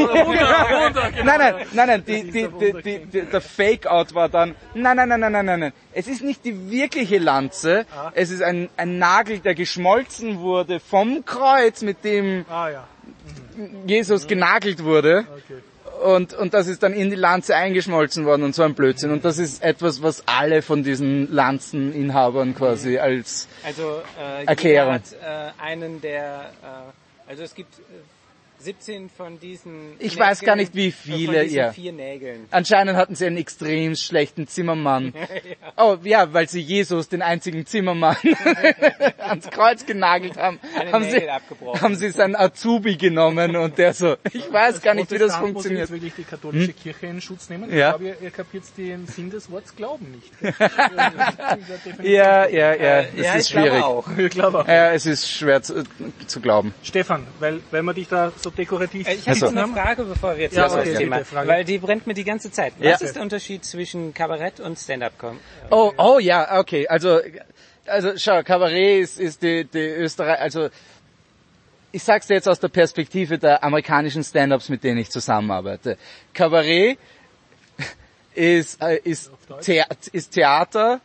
nein, nein, nein, nein, die, die, die, die, die, der Fake-Out war dann, nein, nein, nein, nein, nein, nein, nein. Es ist nicht die wirkliche Lanze, es ist ein, ein Nagel, der geschmolzen wurde vom Kreuz, mit dem Ah ja, Jesus genagelt wurde. okay. Und, und das ist dann in die Lanze eingeschmolzen worden und so ein Blödsinn. Und das ist etwas, was alle von diesen Lanzeninhabern quasi als, Also äh, Erklärung. jeder hat äh, einen der, äh, also es gibt äh, siebzehn von diesen Ich Nägeln, weiß gar nicht, wie äh, viele, von diesen ja. vier Nägeln. anscheinend hatten sie einen extrem schlechten Zimmermann. Oh ja, weil sie Jesus, den einzigen Zimmermann, ans Kreuz genagelt haben, Einen haben sie, Nägel abgebrochen. haben sie seinen Azubi genommen und der so, ich weiß gar nicht, wie das Protestant muss funktioniert. jetzt wirklich die katholische Kirche in Schutz nehmen. Ich Ja. glaube, ihr, ihr kapiert den Sinn des Wortes Glauben nicht. Ja, ja, ja, es ja, ist ich glaube schwierig. auch. Ich glaube auch. Ja, es ist schwer zu, zu glauben. Stefan, weil, weil man dich da so dekorativ... Äh, Ich habe Also. jetzt eine Frage, bevor wir jetzt Ja, auf okay, das Thema, bitte, Frage. weil die brennt mir die ganze Zeit. Was Ja. ist der Unterschied zwischen Kabarett und Stand-up-Com? Oh, oh ja, okay. Also, also schau, Kabarett ist, ist die, die Österreich, also ich sag's dir jetzt aus der Perspektive der amerikanischen Stand-ups, mit denen ich zusammenarbeite. Kabarett ist, äh, ist, Thea ist Theater,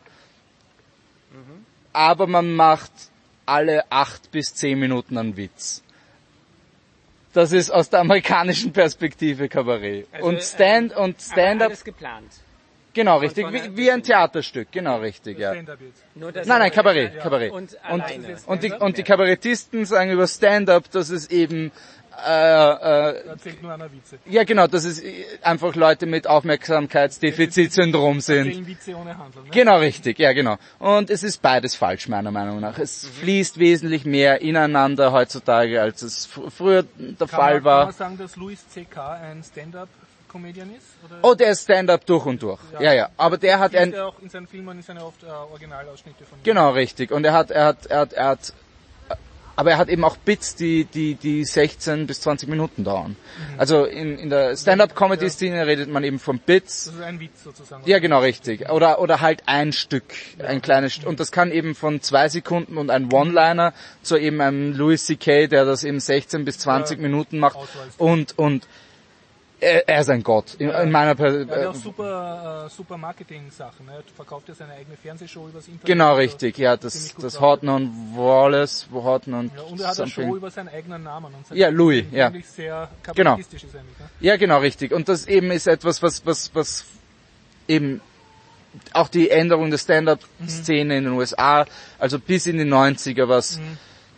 aber man macht alle acht bis zehn Minuten einen Witz. Das ist aus der amerikanischen Perspektive Kabarett. Also, und Stand und Aber Stand-up, alles geplant. genau richtig, vorne wie, wie ein Theaterstück, genau richtig, ja. Stand-up jetzt. Nur, dass Nein, nein, er- Kabarett, Ja. Kabarett. Und, Und, alleine. und, die, und die Kabarettisten sagen über Stand-up, dass es eben, äh, äh, Erzählt nur einer Witze. ja genau, dass es einfach Leute mit Aufmerksamkeitsdefizitsyndrom sind. Erzählen Witze ohne Handeln. Ne? Genau richtig, ja genau. Und es ist beides falsch, meiner Meinung nach. Es fließt wesentlich mehr ineinander heutzutage, als es fr früher der Kann Fall man, kann war. man sagen, dass Louis C K ein Stand-up-Comedian ist? Oder Oh, der ist Stand-up durch und durch. Ja, ja. Aber der hat ist ein, er auch in seinen Filmen sind ja oft äh, Originalausschnitte von ihm. genau richtig. Und er hat, er hat, er hat, er hat, aber er hat eben auch Bits, die, die, die sechzehn bis zwanzig Minuten dauern. Also in, in der Stand-up-Comedy-Szene redet man eben von Bits. Das ist ein Witz sozusagen. Ja, genau, richtig. Oder, oder halt ein Stück, ein kleines Stück. Und das kann eben von zwei Sekunden und ein One-Liner zu eben einem Louis C K, der das eben sechzehn bis zwanzig Ja, Minuten macht. Auswahlst. Und, und, er, er ist ein Gott. In, in meiner, Er hat ja per auch super, äh, super Marketing-Sachen. Ne? Er verkauft ja seine eigene Fernsehshow übers Internet. genau, Also richtig. Ja, das, ziemlich gut das drauf. Horton und Wallace, wo Horton und, Ja, und er hat eine Show something. über seinen eigenen Namen. Und sein Ja, Louis, ja. Eigentlich sehr kabarettistisch ist eigentlich. Ne? Ja, genau, richtig. Und das eben ist etwas, was, was, was eben auch die Änderung der Stand-up-Szene mhm. in den U S A, also bis in die neunziger was mhm.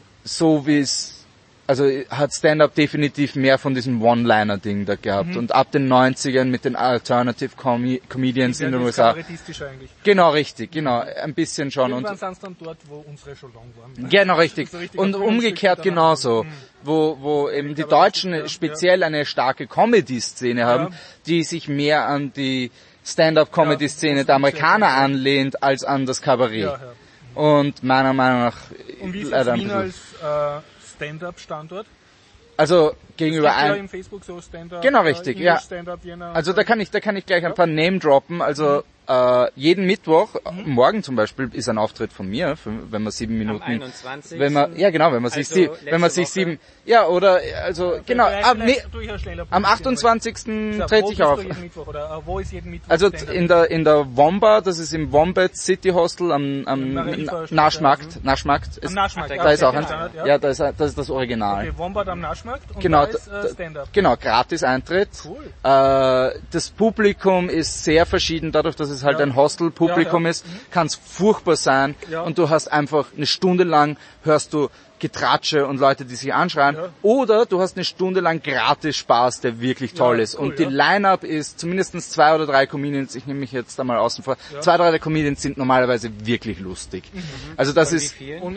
so wie es, also hat Stand-up definitiv mehr von diesem One-Liner-Ding da gehabt. Mhm. Und ab den neunzigern mit den Alternative Com- Comedians in den U S A. Eigentlich. Genau, richtig, genau. Ein bisschen schon. Irgendwann sind es dann dort, wo unsere schon lang waren. Ne? Genau, richtig. So richtig und umgekehrt genauso. Mhm. Wo, wo eben die Deutschen ja, speziell ja. eine starke Comedy-Szene haben, ja. die sich mehr an die Stand-up-Comedy-Szene ja, der Amerikaner ja. anlehnt, als an das Kabarett. Ja, ja. Und meiner Meinung nach... Und wie ist es Wien als äh, Stand-up-Standort? Also gegenüber einem... Ja im Facebook so Stand-up, genau, richtig, äh, ja. Stand-up, Jena, also da kann ich, da kann ich gleich ein paar Name droppen. Also äh, jeden Mittwoch, mhm. morgen zum Beispiel, ist ein Auftritt von mir, für, wenn man sieben Minuten... Am einundzwanzigsten Wenn man, ja genau, wenn man sich, also sie, wenn man sich sieben... Ja, oder, also, genau, ab, nee, am achtundzwanzigsten trete ich auf. Oder, wo ist jeden Mittwoch also in der, in der Womba, das ist im Wombat City Hostel am, am Naschmarkt, Naschmarkt. Am Naschmarkt, da ist auch ein, ja, da ist, das ist das Original. Okay, Wombat am Naschmarkt und genau, da ist äh, Stand-up. Genau, gratis Eintritt. Cool. Äh, das Publikum ist sehr verschieden, dadurch, dass es halt ja. ein Hostel-Publikum ja, ja. ist, mhm. kann es furchtbar sein ja. und du hast einfach eine Stunde lang, hörst du Getratsche und Leute, die sich anschreien. Ja. Oder du hast eine Stunde lang gratis Spaß, der wirklich toll ja, ist. Cool, und die ja. Line-Up ist zumindest zwei oder drei Comedians, ich nehme mich jetzt einmal außen vor, ja. zwei, drei der Comedians sind normalerweise wirklich lustig. Mhm. Also das von ist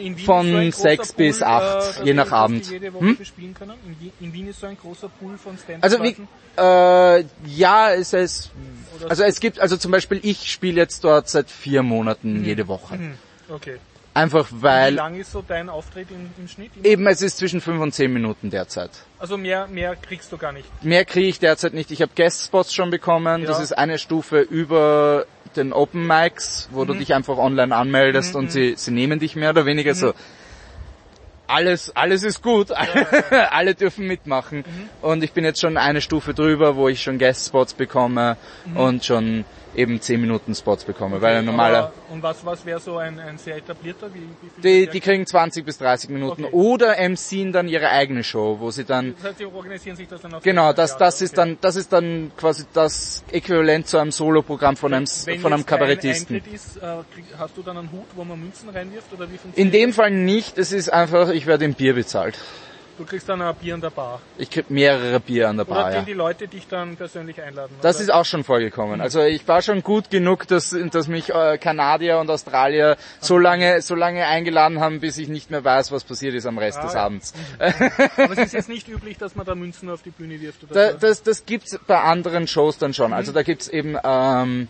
von so sechs Pool, bis acht, äh, je nach Abend. Jede Woche hm? bespielen können? In, in Wien ist so ein großer Pool von Stand-up. Also wie, äh, ja, es ist, also es gibt, also zum Beispiel ich spiele jetzt dort seit vier Monaten mhm. jede Woche. Mhm. Okay. Einfach weil... Wie lang ist so dein Auftritt im, im Schnitt? Immer? Eben, es ist zwischen fünf und zehn Minuten derzeit. Also mehr, mehr kriegst du gar nicht? Mehr kriege ich derzeit nicht. Ich habe Guest-Spots schon bekommen. Ja. Das ist eine Stufe über den Open Mics, wo mhm. du dich einfach online anmeldest mhm. und sie, sie nehmen dich mehr oder weniger mhm. so. Alles, alles ist gut. Ja, ja. Alle dürfen mitmachen. Mhm. Und ich bin jetzt schon eine Stufe drüber, wo ich schon Guest-Spots bekomme mhm. und schon eben zehn Minuten Spots bekomme, okay, weil ein normaler... Aber, und was, was wäre so ein, ein sehr etablierter? Wie, wie viel die, die kriegen zwanzig bis dreißig Minuten okay. oder M C'en dann ihre eigene Show, wo sie dann... Das heißt, die organisieren sich das dann auf... Genau, das, das ist okay. dann, das ist dann quasi das Äquivalent zu einem Soloprogramm von einem, Wenn von einem Kabarettisten. Wenn jetzt ein Eintritt ist, äh, hast du dann einen Hut, wo man Münzen reinwirft, oder wie funktioniert In dem Fall nicht, es ist einfach, ich werde im Bier bezahlt. Du kriegst dann ein Bier an der Bar. Ich krieg mehrere Bier an der Bar, Oder ja. die Leute dich dann persönlich einladen? Das oder? ist auch schon vorgekommen. Also ich war schon gut genug, dass, dass mich äh, Kanadier und Australier so lange, so lange eingeladen haben, bis ich nicht mehr weiß, was passiert ist am Rest ah, des ja. Abends. Aber es ist jetzt nicht üblich, dass man da Münzen auf die Bühne wirft, oder da, so? Das, das gibt's bei anderen Shows dann schon. Mhm. Also da gibt's eben ähm,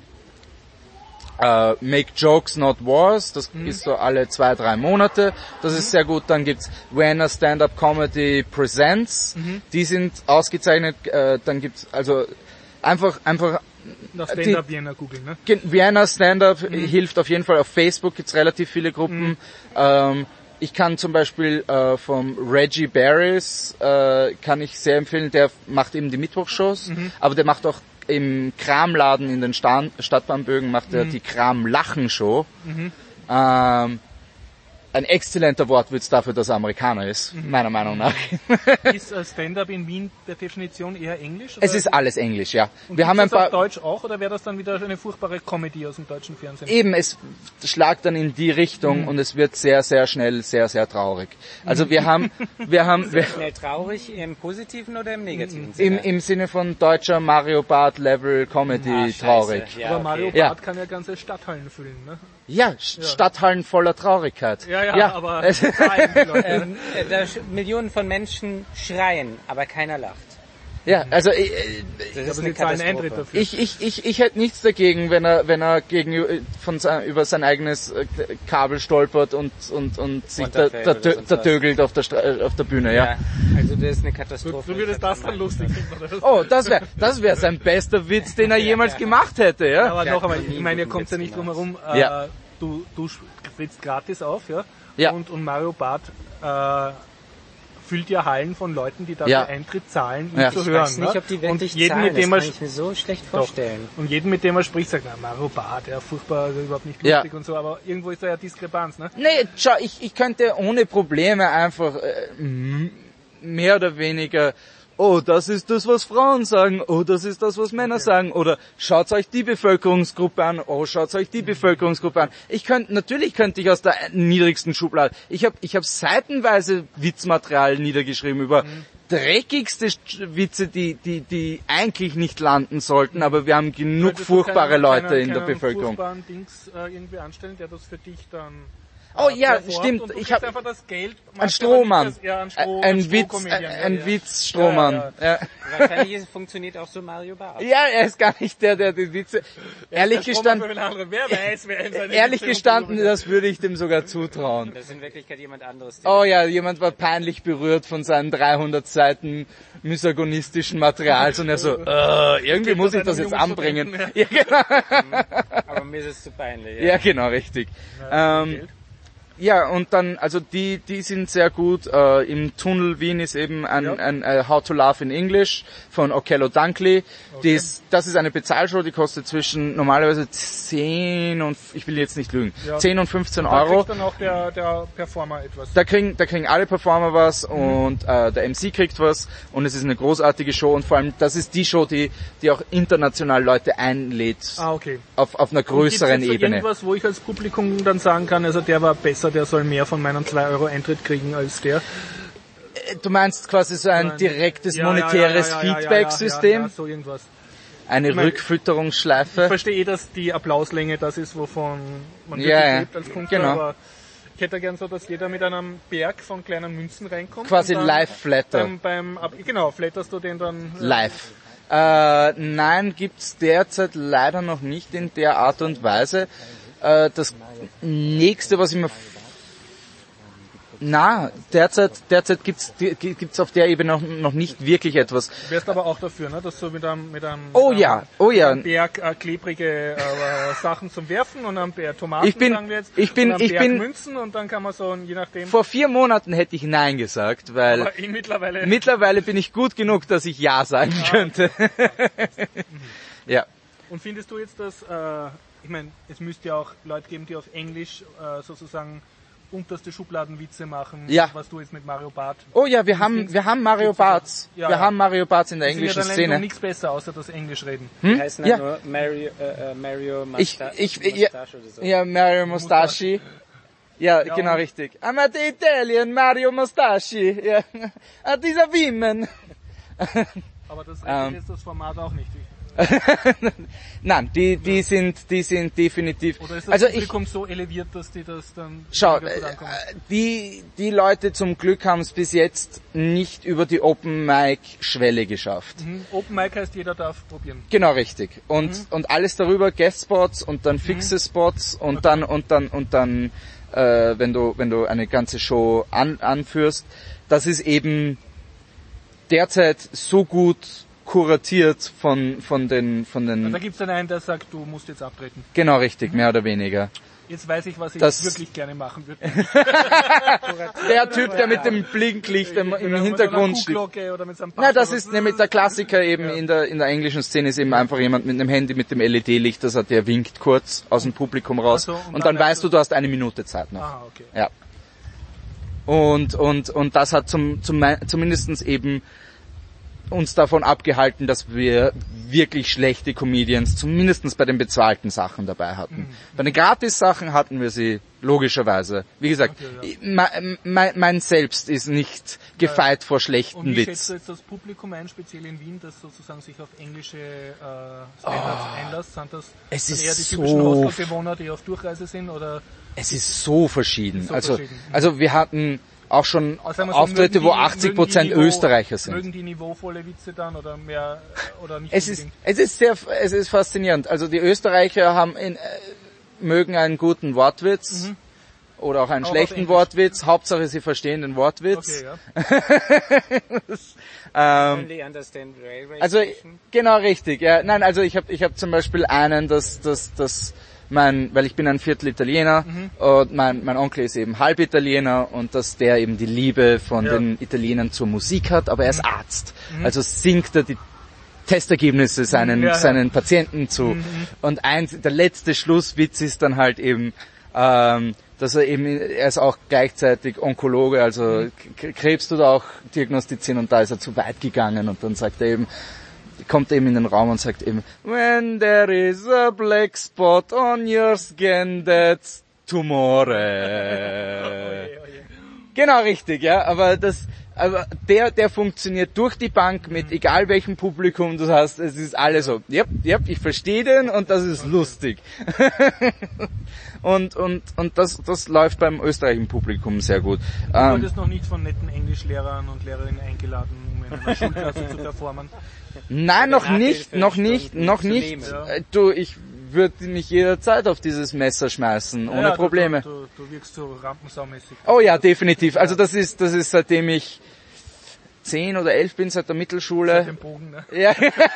Uh, Make Jokes Not Wars, das mhm. ist so alle zwei, drei Monate, das mhm. ist sehr gut. Dann gibt's Vienna Stand-Up Comedy Presents, mhm. die sind ausgezeichnet. Uh, dann gibt's also einfach einfach nach Stand-Up Vienna googeln, ne? Vienna Stand-Up mhm. hilft auf jeden Fall. Auf Facebook gibt's relativ viele Gruppen. Mhm. Ähm, ich kann zum Beispiel äh, vom Reggie Barris äh, kann ich sehr empfehlen. Der macht eben die Mittwochshows, mhm. aber der macht auch im Kramladen in den Sta- Stadtbahnbögen macht er mhm. die Kram-Lachen-Show. Mhm. Ähm, ein exzellenter Wortwitz dafür, dass er Amerikaner ist, mhm. meiner Meinung nach. Ist Stand-Up in Wien per Definition eher Englisch? Oder? Es ist alles Englisch, ja. Und wir haben ein das paar auf Deutsch auch, oder wäre das dann wieder eine furchtbare Comedy aus dem deutschen Fernsehen? Eben, es schlagt dann in die Richtung mhm. und es wird sehr, sehr schnell, sehr, sehr traurig. Also wir haben, wir haben, wir schnell traurig im positiven oder im negativen Sinne? Im, im Sinne von deutscher Mario Bart Level Comedy ah, traurig. Ja, aber Mario okay. Bart ja. kann ja ganze Stadthallen füllen, ne? Ja, ja, Stadthallen voller Traurigkeit. Ja, ja, ja. aber ähm, da Millionen von Menschen schreien, aber keiner lacht. Ja, also ich, das ist eine Katastrophe. Ich, ich, ich, ich hätte nichts dagegen, wenn er, wenn er gegen von sein, über sein eigenes Kabel stolpert und und und sich da, da, da, da dögelt auf der Stra- auf der Bühne, ja. ja. Also das ist eine Katastrophe. Du, du würdest das dann lustig finden. Oh, das wäre das wäre sein bester Witz, den er jemals ja, ja. gemacht hätte, ja. Aber noch einmal, ich meine, ihr kommt ja nicht drum herum. Äh, ja. Du du trittst gratis auf, ja. Ja. Und und Mario Bart äh, füllt ja Hallen von Leuten, die dafür ja. Eintritt zahlen, ihn ja. zu ich hören. Ich weiß nicht, ne? ob die Welt und jeden, mit dem das kann ich mir so schlecht vorstellen. Doch. Und jeden, mit dem er spricht, sagt, na, Mario Barth, ja, furchtbar, also überhaupt nicht lustig ja. und so, aber irgendwo ist da ja Diskrepanz, ne? Nee, schau, ich, ich könnte ohne Probleme einfach äh, mehr oder weniger oh, das ist das, was Frauen sagen, oh, das ist das, was Männer okay. sagen, oder schaut euch die Bevölkerungsgruppe an, oh, schaut euch die mhm. Bevölkerungsgruppe an. Ich könnte, natürlich könnte ich aus der niedrigsten Schublade, ich habe ich hab seitenweise Witzmaterial niedergeschrieben über mhm. dreckigste Witze, die, die, die eigentlich nicht landen sollten, aber wir haben genug Könntest furchtbare keinen, Leute keinen, in der Bevölkerung. Furchtbaren Dings äh, irgendwie anstellen, der das für dich dann Oh ja, stimmt. Ich habe einfach das Geld. Ein Strohmann. Das, ja, ein, Stroh, ein, ein Witz, ein, ein ja. Witz Strohmann. Ja, ja. Ja. Wahrscheinlich funktioniert auch so Mario Barth. Ja, er ist gar nicht der, der die Witze. Ja, ehrlich gestanden. Wer weiß, wer in seine ehrlich Witze gestanden, das würde ich dem sogar zutrauen. Das ist in Wirklichkeit jemand anderes. Oh ja, jemand war peinlich berührt von seinen dreihundert Seiten misogonistischen Materials und er so, äh, irgendwie muss ich das jetzt anbringen. Ja, genau. Aber mir ist es zu peinlich. Ja, ja genau, richtig. Ja, ähm, Ja, und dann, also die, die sind sehr gut. Äh, Im Tunnel Wien ist eben ein, ja. ein, ein How to Laugh in English von Okello Dunkley. Okay. Ist, das ist eine Bezahlshow, die kostet zwischen normalerweise zehn und, ich will jetzt nicht lügen, ja. zehn und fünfzehn und da Euro. Da kriegt dann auch der, der Performer etwas. Da kriegen, da kriegen alle Performer was mhm. und äh, der M C kriegt was und es ist eine großartige Show und vor allem, das ist die Show, die, die auch international Leute einlädt. Ah, okay. Auf, auf einer größeren Ebene. Ebene. Irgendwas, wo ich als Publikum dann sagen kann, also der war besser, der soll mehr von meinen zwei Euro Eintritt kriegen als der. Du meinst quasi so ein direktes ja, monetäres ja, ja, ja, Feedback-System? Ja, ja, ja, so irgendwas. Eine ich mein, Rückfütterungsschleife? Ich verstehe eh, dass die Applauslänge das ist, wovon man wirklich ja, lebt als Künstler, genau. aber ich hätte gern so, dass jeder mit einem Berg von kleinen Münzen reinkommt. Quasi live-flatter. Beim, beim, genau, flatterst du den dann... Live. Äh, nein, gibt's derzeit leider noch nicht in der Art und Weise. Äh, das nächste, was ich mir Na, derzeit, derzeit gibt's, gibt's auf der Ebene noch, noch nicht wirklich etwas. Du wärst aber auch dafür, ne, dass so mit einem, mit einem, oh mit ja, oh ja. einem Berg äh, klebrige äh, Sachen zum Werfen und einem Berg Tomaten, ich bin, sagen wir jetzt, ich bin, und einem ich Berg bin, Münzen und dann kann man so, je nachdem. Vor vier Monaten hätte ich Nein gesagt, weil, aber ich mittlerweile, mittlerweile bin ich gut genug, dass ich Ja sagen ja. könnte. Ja. Und findest du jetzt, dass, äh, ich meine, es müsste ja auch Leute geben, die auf Englisch äh, sozusagen unterste Schubladenwitze machen, ja. was du jetzt mit Mario Barth. Oh ja, wir haben wir haben Mario Barths. Ja, wir ja. haben Mario Barths in der das englischen sind ja Szene. Noch nichts besser, außer das Englisch reden. Hm? Die heißen ja. nur Mario, äh, Mario Musta- ich, ich, ja, oder so. Ja, Mario Mustache. Ja, ja, genau richtig. I'm at the Italian Mario Mustache. Ja. At dieser Women. Aber das rettet um. jetzt das Format auch nicht. Nein, die, die sind, die sind definitiv. Oder ist das also Publikum ich, so eleviert, dass die das dann... Schau, äh, die, die Leute zum Glück haben es bis jetzt nicht über die Open Mic Schwelle geschafft. Mhm. Open Mic heißt, jeder darf probieren. Genau, richtig. Und, mhm. und alles darüber, Guest Spots und dann fixe mhm. Spots und okay. dann, und dann, und dann, äh, wenn du, wenn du eine ganze Show an, anführst. Das ist eben derzeit so gut kuratiert von von den von den. Und da gibt's dann einen, der sagt, du musst jetzt abtreten. Genau, richtig, mhm. mehr oder weniger. Jetzt weiß ich, was ich das wirklich gerne machen würde. Der Typ, der mit dem Blinklicht im, im Hintergrund steht. Na, das ist nämlich der Klassiker eben ja. in der in der englischen Szene ist eben einfach jemand mit einem Handy mit dem L E D-Licht, das hat der winkt kurz aus dem Publikum raus so, und, und dann, dann weißt du, du hast eine Minute Zeit noch. Ah, okay. Ja. Und und und das hat zum zum zumindestens eben uns davon abgehalten, dass wir wirklich schlechte Comedians, zumindest bei den bezahlten Sachen dabei hatten. Mhm. Bei den Gratis-Sachen hatten wir sie logischerweise. Wie gesagt, okay, ja. mein, mein, mein Selbst ist nicht gefeit ja. vor schlechten Witz. Und wie Witz. Schätzt du jetzt das Publikum ein, speziell in Wien, das sozusagen sich auf englische äh, Standards oh, einlässt? Sind das es ist eher die so typischen Hostelbewohner, die auf Durchreise sind? Oder? Es ist so verschieden. Ist so also, verschieden. also wir hatten auch schon also so, Auftritte, die, wo achtzig Prozent Niveau, Österreicher sind. Mögen die niveauvolle Witze dann oder mehr oder nicht? Es ist, es ist sehr, es ist faszinierend. Also die Österreicher haben in, äh, mögen einen guten Wortwitz mhm. oder auch einen auch schlechten Wortwitz. Hauptsache sie verstehen den Wortwitz. Okay, ja. ähm, also genau richtig. Ja, nein, also ich habe ich habe zum Beispiel einen, das das das mein, weil ich bin ein Viertel Italiener mhm. und mein, mein Onkel ist eben halb Italiener und dass der eben die Liebe von ja. den Italienern zur Musik hat, aber er ist mhm. Arzt. Mhm. Also singt er die Testergebnisse seinen, ja, ja. seinen Patienten zu. Mhm. Und eins, der letzte Schlusswitz ist dann halt eben, ähm, dass er eben, er ist auch gleichzeitig Onkologe, also Krebs tut er auch diagnostizieren und da ist er zu weit gegangen und dann sagt er eben, kommt eben in den Raum und sagt eben, when there is a black spot on your skin, that's Tumore. Genau, richtig, ja, aber das, aber der, der funktioniert durch die Bank mit egal welchem Publikum du hast, es ist alles so, yep, yep, ich verstehe den und das ist lustig. und, und, und das, das läuft beim österreichischen Publikum sehr gut. Du ähm, wurdest noch nicht von netten Englischlehrern und Lehrerinnen eingeladen, um in einer Schulklasse zu performen? Nein, noch nicht, noch nicht, noch nicht. Ja. Du, ich würde mich jederzeit auf dieses Messer schmeißen, ohne ja, Probleme. Du, du, du wirkst so rampensaumäßig. Oh ja, definitiv. Also das ist, das ist seitdem ich zehn oder elf bin, seit der Mittelschule. Seit dem Bogen, ne? Ja.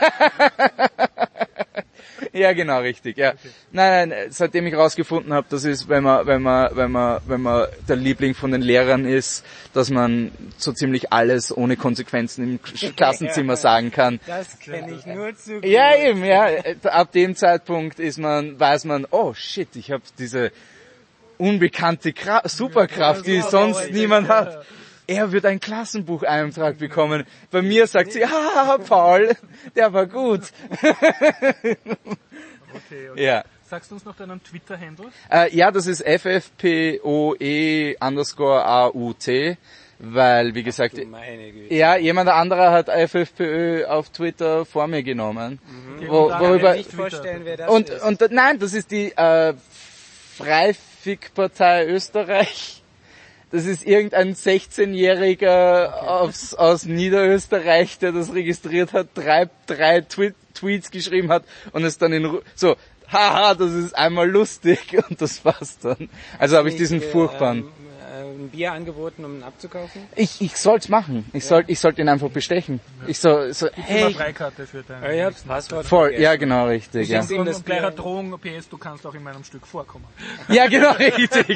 Ja, genau, richtig, ja. Okay. Nein, nein, seitdem ich rausgefunden habe, das ist, wenn man, wenn man, wenn man, wenn man der Liebling von den Lehrern ist, dass man so ziemlich alles ohne Konsequenzen im Klassenzimmer sagen kann. Das kenne ich nur zu gut. Ja, eben, ja. Ab dem Zeitpunkt ist man, weiß man, oh shit, ich habe diese unbekannte Kra- Superkraft, die sonst niemand hat. Er wird ein Klassenbucheintrag bekommen. Bei mir sagt sie, ah, Paul, der war gut. Okay, okay. Ja. Sagst du uns noch deinen Twitter-Handle? Äh, ja, das ist F F P O E underscore A U T, weil, wie gesagt, ja, jemand anderer hat F F P Ö auf Twitter vor mir genommen. Mhm. Wo, worüber, nicht vorstellen, wer das und, ist. Und, nein, das ist die äh, Freifick-Partei Österreich. Das ist irgendein sechzehnjähriger aus, aus Niederösterreich, der das registriert hat, drei, drei Twi- Tweets geschrieben hat und es dann in Ru- so, haha, das ist einmal lustig und das war's dann. Also habe ich diesen furchtbaren... Ähm, ein Bier angeboten, um ihn abzukaufen? Ich, ich soll's machen. Ich soll, ich sollte ihn einfach bestechen. Ja. Ich so, so, hey. Eine Freikarte für dein ja, ja, Passwort. Voll, ja, genau, richtig, du ja. Und, und gleicher Drohung, P S, du kannst auch in meinem Stück vorkommen. Ja, genau, richtig.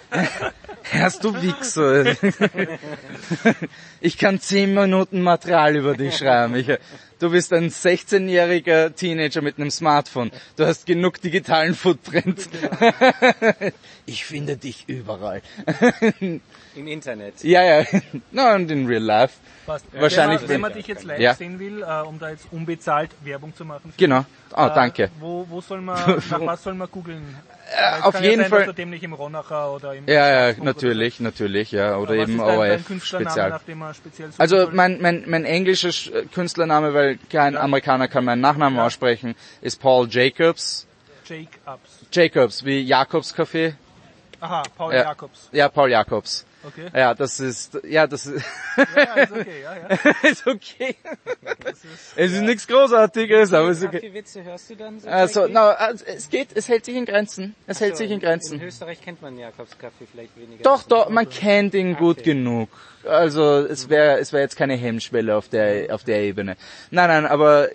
Hörst du Wichser? Ich kann zehn Minuten Material über dich schreiben. Ich, du bist ein sechzehnjähriger Teenager mit einem Smartphone. Du hast genug digitalen Footprint. Ich finde dich überall. Im Internet. Ja, ja. No, und in real life. Passt. Wahrscheinlich. Wenn man, wenn man dich jetzt live ja. sehen will, äh, um da jetzt unbezahlt Werbung zu machen. Genau. Oh, äh, danke. Wo, wo soll man, nach was soll man googeln? Äh, auf jeden ja sein, Fall. dass du dem nicht im Ronacher oder im Ja, ja, natürlich, oder natürlich, ja, oder eben O R F speziell. Nach dem man speziell also mein, mein, mein englischer Künstlername, weil kein ja. Amerikaner kann meinen Nachnamen ja. aussprechen, ist Paul Jacobs. Jacobs. Jacobs, wie Jakobs Café. Aha, Paul ja. Jakobs. Ja, Paul Jakobs. Okay. Ja, das ist, ja, das ist... Ja, ist okay, ja, ja. ist okay. Das ist, es ist ja. nichts Großartiges, aber es ist okay. Wie viele Witze hörst du dann so? Also, no, also, es geht, es hält sich in Grenzen. Es Ach hält so, sich in Grenzen. In Österreich kennt man Jakobs Kaffee vielleicht weniger. Doch, doch, man kennt ihn gut okay. genug. Also, es wäre, es wäre jetzt keine Hemmschwelle auf der, auf der Ebene. Nein, nein, aber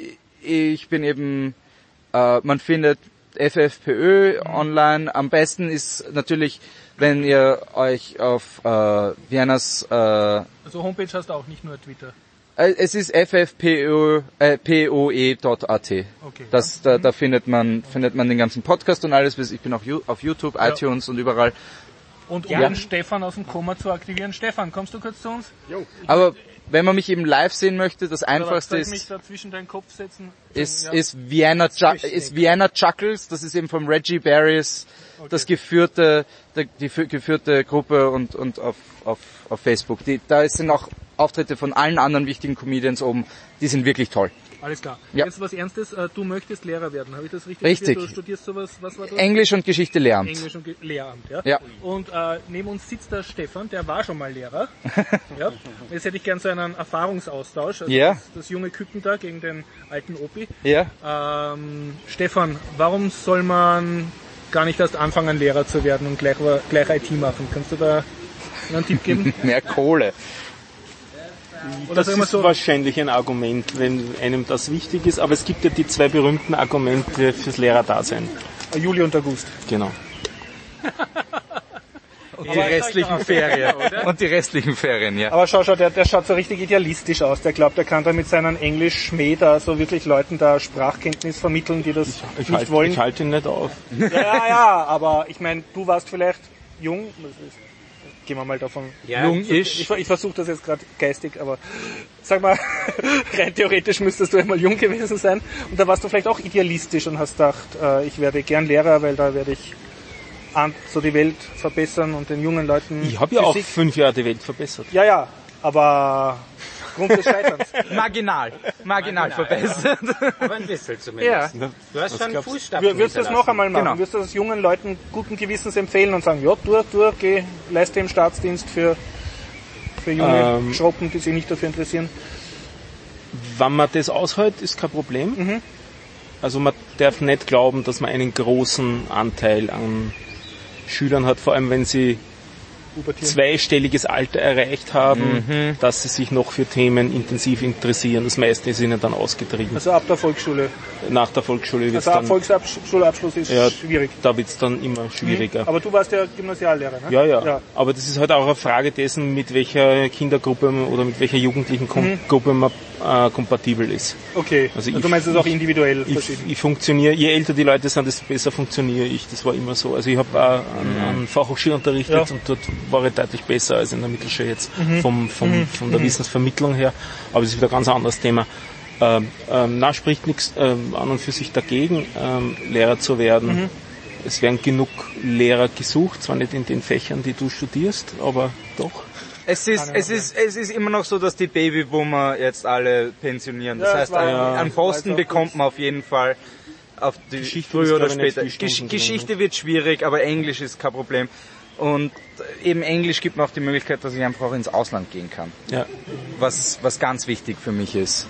ich bin eben, äh, man findet F F P Ö online. Am besten ist natürlich, wenn ihr euch auf äh, Viennas... Äh, also Homepage hast du auch, nicht nur Twitter. Äh, es ist f f p o e punkt a t. Okay, das, ja. da, da findet man findet man den ganzen Podcast und alles. Ich bin auch auf YouTube, ja. iTunes und überall. Und um ja. den Stefan aus dem Koma zu aktivieren. Stefan, kommst du kurz zu uns? Jo. Aber wenn man mich eben live sehen möchte, das Einfachste ist... mich da zwischen deinen Kopf setzen? Ist, ja. ist, Vienna ist Vienna Chuckles, das ist eben vom Reggie Barris, okay. das geführte, die, die geführte Gruppe und, und auf, auf, auf Facebook. Die, da sind auch Auftritte von allen anderen wichtigen Comedians oben, die sind wirklich toll. Alles klar. Ja. Jetzt was Ernstes, du möchtest Lehrer werden, habe ich das richtig Richtig. Du studierst sowas, was war das? Englisch und Geschichte Lehramt. Englisch und Ge- Lehramt, ja. ja. Und äh, neben uns sitzt der Stefan, der war schon mal Lehrer. Ja. Jetzt hätte ich gern so einen Erfahrungsaustausch. Also ja. das, das junge Küken da gegen den alten Opi. Ja. Ähm, Stefan, warum soll man gar nicht erst anfangen, Lehrer zu werden und gleich, gleich I T machen? Kannst du da einen Tipp geben? Mehr Kohle. Oder das ist so wahrscheinlich ein Argument, wenn einem das wichtig ist, aber es gibt ja die zwei berühmten Argumente fürs Lehrerdasein. Juli und August. Genau. Und die restlichen Ferien. Und die restlichen Ferien, ja. Aber schau, schau, der, der schaut so richtig idealistisch aus. Der glaubt, er kann da mit seinem Englisch-Schmäh da so wirklich Leuten da Sprachkenntnis vermitteln, die das ich, ich nicht halt, wollen. Ich halte ihn nicht auf. Ja, ja, aber ich meine, du warst vielleicht jung, gehen wir mal davon, Ja, jung ist. Ich, ich versuche das jetzt gerade geistig, aber sag mal, rein theoretisch müsstest du einmal jung gewesen sein und da warst du vielleicht auch idealistisch und hast gedacht, äh, ich werde gern Lehrer, weil da werde ich an, so die Welt verbessern und den jungen Leuten Ich habe ja auch Physik. fünf Jahre die Welt verbessert. Ja, ja, aber Grund des Scheiterns. Marginal. Marginal verbessert. Aber ein bisschen zumindest. Ja. Du hast schon glaubst du? Fußstapfen Wir, würdest du das noch einmal machen? Genau. Würdest du das jungen Leuten guten Gewissens empfehlen und sagen, ja, tu, tu, geh, leiste im Staatsdienst für, für junge Ähm. Schroppen, die sich nicht dafür interessieren? Wenn man das aushält, ist kein Problem. Mhm. Also man darf nicht glauben, dass man einen großen Anteil an Schülern hat, vor allem wenn sie Pubertieren. zweistelliges Alter erreicht haben, dass sie sich noch für Themen intensiv interessieren. Das meiste ist ihnen dann ausgetrieben. Also ab der Volksschule. Nach der Volksschule wird es Also ab dann, Volksschulabschluss ist Ja. schwierig. da wird's dann immer schwieriger. Aber du warst ja Gymnasiallehrer, ne? Ja, ja, ja. Aber das ist halt auch eine Frage dessen, mit welcher Kindergruppe oder mit welcher jugendlichen Kom- Mhm. Gruppe man äh, kompatibel ist. Okay. Also Also ich- du meinst, es ist auch ich- individuell Ich, verschieden. ich funktioniere, je älter die Leute sind, desto besser funktioniere ich. Das war immer so. Also ich habe auch an, an Fachhochschule unterrichtet Ja. und dort war ich deutlich besser als in der Mittelschule jetzt vom, vom, von der Wissensvermittlung her. Aber das ist wieder ein ganz anderes Thema. Ähm, ähm, na, spricht nichts ähm, an und für sich dagegen, ähm, Lehrer zu werden. Es werden genug Lehrer gesucht, zwar nicht in den Fächern, die du studierst, aber doch. Es ist, es ist, es ist immer noch so, dass die Babyboomer jetzt alle pensionieren. Das Ja, heißt, das war- einen, ja, einen Posten war jetzt auch bekommt gut. man auf jeden Fall. Auf die Geschichte früher ist, oder glaube ich, nicht später. viel Stunden Gesch drin, Geschichte wird schwierig, aber Englisch ist kein Problem. Und eben Englisch gibt mir auch die Möglichkeit, dass ich einfach auch ins Ausland gehen kann. Ja. Was, was ganz wichtig für mich ist.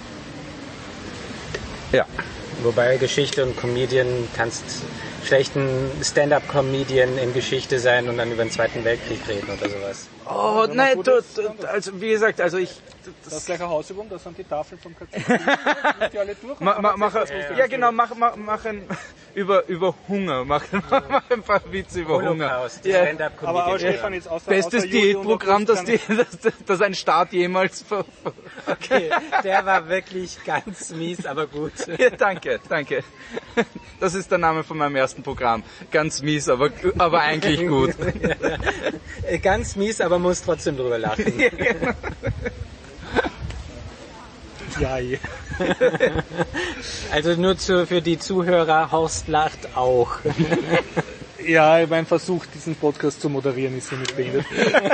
Ja. Wobei Geschichte und Comedian kannst schlechten Stand-up-Comedian in Geschichte sein und dann über den Zweiten Weltkrieg reden oder sowas. Oh, nein, du, du, also wie gesagt, also ich, Das ist gleich eine Hausübung, das sind die Tafeln vom K Z. Nicht die alle durch. Ma, ma, mach, ja, ja genau, mach, mach, mach ein, über, über Hunger, mach, mach ein paar Witze über Hunger. Holocaust, Ja. Stand-up-Comedian. Aber, aber Stefan ist außer, Bestes außer Juli und Diätprogramm, das, August die, das, das ein Staat jemals ver, ver, Okay, der war wirklich ganz mies, aber gut. ja, danke, danke. Das ist der Name von meinem ersten Programm. Ganz mies, aber, aber eigentlich gut. Ganz mies, aber muss trotzdem drüber lachen. Ja, ja. Also nur zu, für die Zuhörer, Horst lacht auch. Ja, mein Versuch, diesen Podcast zu moderieren, ist hiermit beendet.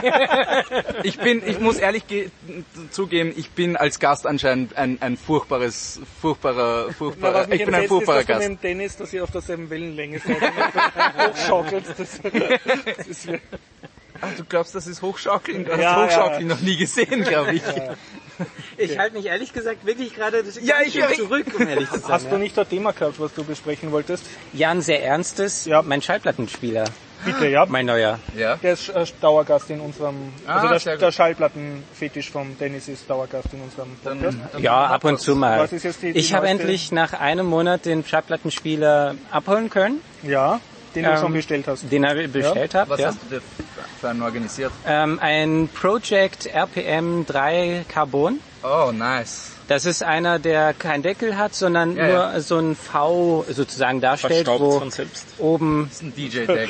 Ich bin, ich muss ehrlich ge- zugeben, ich bin als Gast anscheinend ein, ein furchtbares, furchtbarer, Na, furchtbarer, was mich ich bin ein entsetzt, furchtbarer ist, dass Gast. du mit dem Dennis, dass ihr auf derselben Wellenlänge seid und hochschaukelt. Das, das ist mir, Ach, du glaubst, das ist Hochschaukeln? Du hast Ja, Hochschaukeln ja. noch nie gesehen, glaube ich. Ich halte mich ehrlich gesagt wirklich gerade Ja, ganz ich- schön ich- zurück, um ehrlich zu sein. hast du nicht ein Thema gehabt, was du besprechen wolltest? Ja, ein sehr ernstes. Ja. Mein Schallplattenspieler, Bitte, ja. mein neuer. Ja. Der ist äh, Dauergast in unserem, Ah, also sehr der, gut. der Schallplattenfetisch vom Dennis ist Dauergast in unserem Podcast. Ja, ab und zu mal. Was ist jetzt die- die Ich habe neueste- endlich nach einem Monat den Schallplattenspieler abholen können, Ja, den du Ähm, schon bestellt hast. den ich bestellt habe. Was Ja. hast du dir für einen organisiert? Ähm, ein Project R P M drei Carbon. Oh, nice. Das ist einer, der keinen Deckel hat, sondern Ja, nur ja. so ein V sozusagen darstellt, Verstaubt wo von selbst. oben Das ist ein D J-Deck.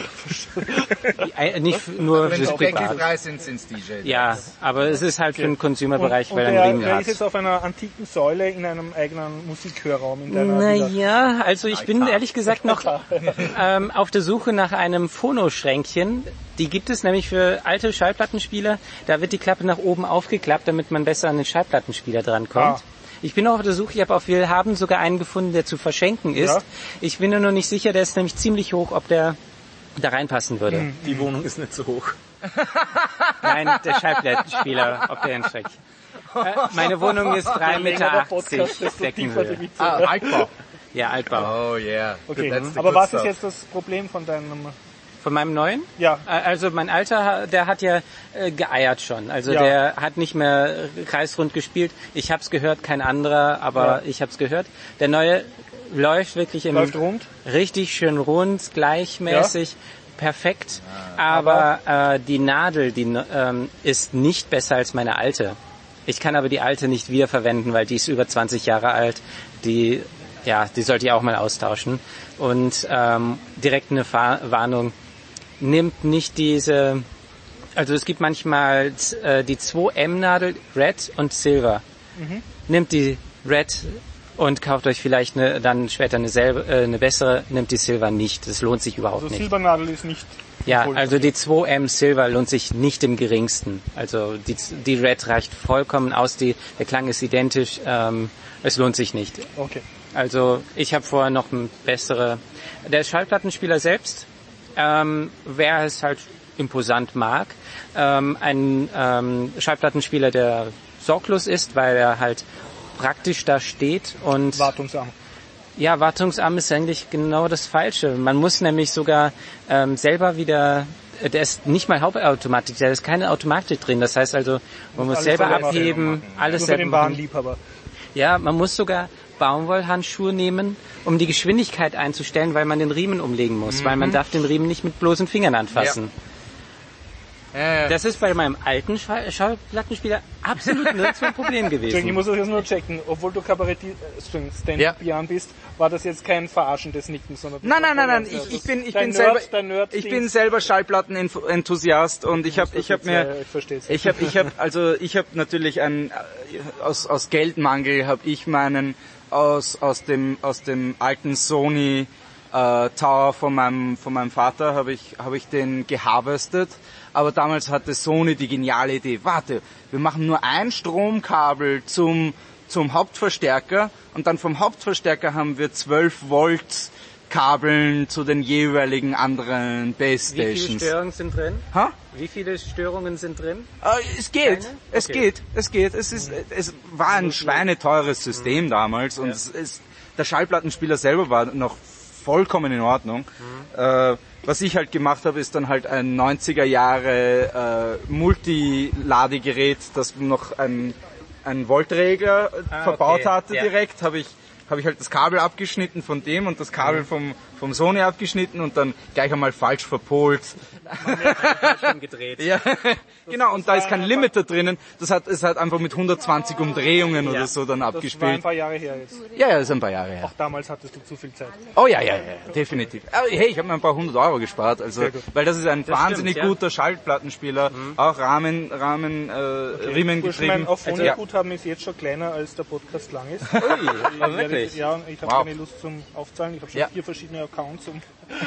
äh, nicht nur Wenn fürs die Deckel Privat. frei sind, sind's D J-Decks. Ja, aber es ist halt für den Consumer-Bereich, und weil er der, einen Riemen der hat. ist jetzt auf einer antiken Säule in einem eigenen Musikhörraum in deiner Villa. Naja, also ich bin ehrlich gesagt noch ähm, auf der Suche nach einem Phonoschränkchen. Die gibt es nämlich für alte Schallplattenspieler. Da wird die Klappe nach oben aufgeklappt, damit man besser an den Schallplattenspieler drankommt. Ah. Ich bin auch auf der Suche, ich habe auf Willhaben sogar einen gefunden, der zu verschenken ist. Ja. Ich bin nur noch nicht sicher, der ist nämlich ziemlich hoch, ob der da reinpassen würde. Die Wohnung ist nicht so hoch. Nein, der Schallplattenspieler, ob der entschreckt. Äh, meine Wohnung ist drei Je länger Meter der achtzig Podcast, desto tiefer die Deckenhöhe. Witze. Ah, Altbau. Ja, Altbau. Oh, yeah. Okay, That's the aber good was stuff. ist jetzt das Problem von deinem... Von meinem neuen? Ja, Also mein Alter, der hat ja äh, geeiert schon. Also Ja. der hat nicht mehr kreisrund gespielt. Ich hab's gehört, kein anderer, aber Ja. ich hab's gehört. Der neue läuft wirklich im läuft rund. richtig schön rund, gleichmäßig, perfekt. Aber äh, die Nadel, die ähm, ist nicht besser als meine alte. Ich kann aber die alte nicht wiederverwenden, weil die ist über zwanzig Jahre alt. Die, ja, die sollte ich auch mal austauschen. Und ähm, direkt eine Fa- Warnung. nimmt nicht diese, also es gibt manchmal äh, die zwei M Nadel, Red und Silver. Mhm. Nimmt die Red und kauft euch vielleicht eine, dann später eine, selbe, äh, eine bessere, nimmt die Silver nicht. Das lohnt sich überhaupt also nicht. Silbernadel ist nicht... Ja, also die zwei M Silver lohnt sich nicht im geringsten. Also die, die Red reicht vollkommen aus, die, der Klang ist identisch, ähm, es lohnt sich nicht. Okay. Also ich habe vorher noch ein bessere... Der Schallplattenspieler selbst, ähm, wer es halt imposant mag, ähm, ein ähm, Schallplattenspieler, der sorglos ist, weil er halt praktisch da steht und... Wartungsarm. Ja, wartungsarm ist eigentlich genau das Falsche. Man muss nämlich sogar ähm, selber wieder, äh, der ist nicht mal Hauptautomatik, da ist keine Automatik drin. Das heißt also, man muss selber abheben, alles selber machen. Bahnliebhaber. Ja, man muss sogar Baumwollhandschuhe nehmen, um die Geschwindigkeit einzustellen, weil man den Riemen umlegen muss, mhm. weil man darf den Riemen nicht mit bloßen Fingern anfassen. Ja. Äh. Das ist bei meinem alten Schall- Schallplattenspieler absolut nirgendwo ein Problem gewesen. Ich muss das jetzt nur checken. Obwohl du Kabarettist, Stand-Up-Jan bist, war das jetzt kein verarschendes Nicken, sondern... Nein, nein, nein, nein. Ich, ich bin, ich bin selber, ich bin selber Schallplattenenthusiast und ich habe, ich habe mir, ich habe, ich habe, also ich habe natürlich ein, aus aus Geldmangel habe ich meinen aus aus dem aus dem alten Sony äh, Tower von meinem von meinem Vater habe ich habe ich den geharvestet. Aber damals hatte Sony die geniale Idee, warte, wir machen nur ein Stromkabel zum zum Hauptverstärker und dann vom Hauptverstärker haben wir zwölf Volt Kabeln zu den jeweiligen anderen Base Stations. Wie viele Störungen sind drin? Ha? Wie viele Störungen sind drin? Äh, es geht, Keine? es Okay. geht, es geht. Es ist, es war ein schweineteures System damals und Ja. es, es, der Schallplattenspieler selber war noch vollkommen in Ordnung. Mhm. Äh, was ich halt gemacht habe, ist dann halt ein neunziger Jahre äh, Multiladegerät, das noch ein, ein Voltregler ah, verbaut okay. hatte Ja. direkt, habe ich habe ich halt das Kabel abgeschnitten von dem und das Kabel vom vom Sony abgeschnitten und dann gleich einmal falsch verpolt. gedreht. Ja, genau, und da ist kein Limiter drinnen, das hat, es hat einfach mit hundertzwanzig Umdrehungen Ja. oder so dann Das war ein abgespielt. paar Jahre her jetzt. Ja, ja, das ist ein paar Jahre her. Auch damals hattest du zu viel Zeit. Oh ja, ja, ja, definitiv. Aber hey, ich habe mir ein paar hundert Euro gespart, also, Sehr gut. weil das ist ein Das wahnsinnig stimmt, ja. guter Schallplattenspieler, mhm. auch Rahmen, Rahmen, äh, Riemen Wurscht, getrieben. mein Auphonic-Guthaben ja. ist jetzt schon kleiner, als der Podcast lang ist. Ui, Ich werde- wirklich? Ja, ich habe Wow. keine Lust zum Aufzahlen. Ich habe schon Ja. vier verschiedene Accounts. Und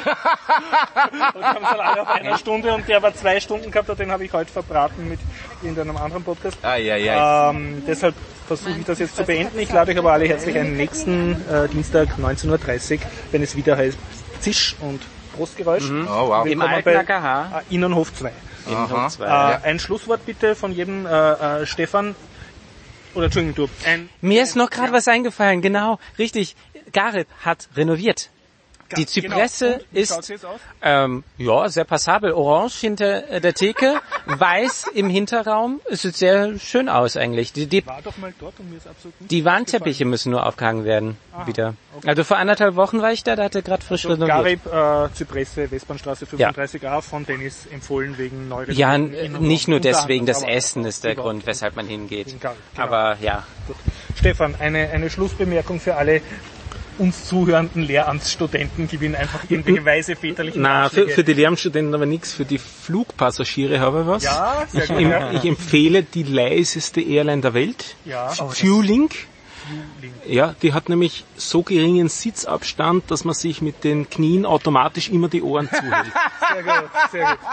und ich habe es dann alle auf einer Stunde und der aber zwei Stunden gehabt hat, den habe ich heute verbraten mit in einem anderen Podcast. Ah, ja, ja. Ähm, deshalb versuche ich das jetzt zu beenden. Ich lade euch aber alle herzlich ein nächsten äh, Dienstag neunzehn Uhr dreißig, wenn es wieder heißt Zisch und Brustgeräusch. Oh, wow. Im Willkommen alten bei A K H. äh, Innenhof zwei. Innenhof zwei. Äh, Ja. Ein Schlusswort bitte von jedem äh, äh, Stefan. Oder Entschuldigung, du. Ein, Mir ist noch gerade was eingefallen, genau, richtig. Garib hat renoviert. Die Zypresse genau. Und wie ist schaut's jetzt aus? ähm, ja sehr passabel. Orange hinter äh, der Theke, weiß im Hinterraum. Es sieht sehr schön aus eigentlich. Die, die, War doch mal dort und mir ist absolut nicht die Warnteppiche müssen nur aufgehangen werden Aha, wieder. okay. Also vor anderthalb Wochen war ich da, da hat er gerade frisch Also renoviert. Garib, äh, Zypresse, Westbahnstraße fünfunddreißig a von Dennis empfohlen wegen neuer Ja, Renovierungen n- in und nicht nur unter deswegen, das anderem, aber Essen ist der überhaupt. Grund, weshalb man hingeht. Wegen Garib, genau. Aber ja. Gut. Stefan, eine, eine Schlussbemerkung für alle uns zuhörenden Lehramtsstudenten, die ihnen einfach irgendwelche weise väterlichen Na, für, Ratschläge- für die Lehramtsstudenten aber nichts, für die Flugpassagiere habe ich was. Ja, sehr Ich, gut. em, ja. ich empfehle die leiseste Airline der Welt, Ja, oh, das- Vueling. Vueling. Ja, die hat nämlich so geringen Sitzabstand, dass man sich mit den Knien automatisch immer die Ohren zuhält. Sehr gut, sehr gut.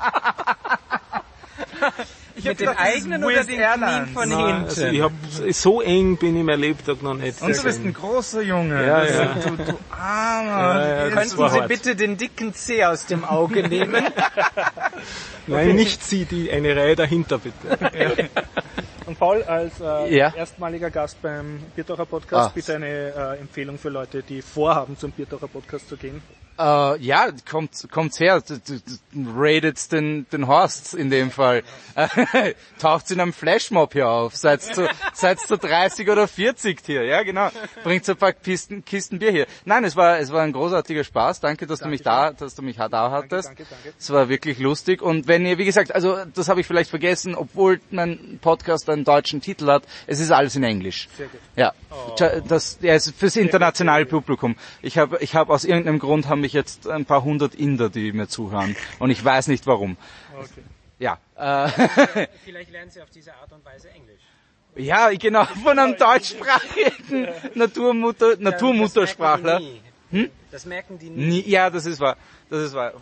Mit den eigenen oder den Knien von Nein, hinten? also ich hab, so eng bin ich mein Lebtag noch nicht. Und du bist ein großer Junge. Ja, Das- ja. Du, du armer. Ja, ja, das Könnten war Sie hart. bitte den dicken Zeh aus dem Auge nehmen? Nein, nicht Sie, die eine Reihe dahinter bitte. Und Paul, als äh, Ja. erstmaliger Gast beim Biertaucher Podcast, Ah. bitte eine äh, Empfehlung für Leute, die vorhaben, zum Biertaucher Podcast zu gehen. Äh, ja, kommt, kommt's her, d- d- d- raidet den, den Horst in dem Fall. Taucht's in einem Flashmob hier auf, seid's zu, seid's zu dreißig oder vierzig hier, ja genau. Bringt ein paar Kisten, Kisten Bier hier. Nein, es war, es war ein großartiger Spaß. Danke, dass du mich da, dass du mich da hattest. Danke, danke. Es war wirklich lustig. Und wenn ihr, wie gesagt, also, das habe ich vielleicht vergessen, obwohl mein Podcast einen deutschen Titel hat, es ist alles in Englisch. Sehr gut. Ja. Das, ja, ist fürs internationale Publikum. Ich habe, ich habe aus irgendeinem Grund haben nämlich jetzt ein paar hundert Inder, die mir zuhören. Und ich weiß nicht warum. Okay. Ja. Äh, Vielleicht lernen Sie auf diese Art und Weise Englisch. ja, genau, von einem deutschsprachigen Naturmutter, Naturmuttersprachler. Das merken die nie. Hm? Das merken die nie. Nie, ja, das ist wahr. Das ist wahr.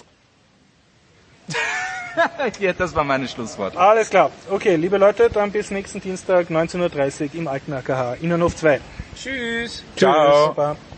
Ja, das war meine Schlusswort. Alles klar. Okay, liebe Leute, dann bis nächsten Dienstag neunzehn Uhr dreißig im alten A K H. Innenhof zwei. Tschüss. Ciao. Tschüss. Super.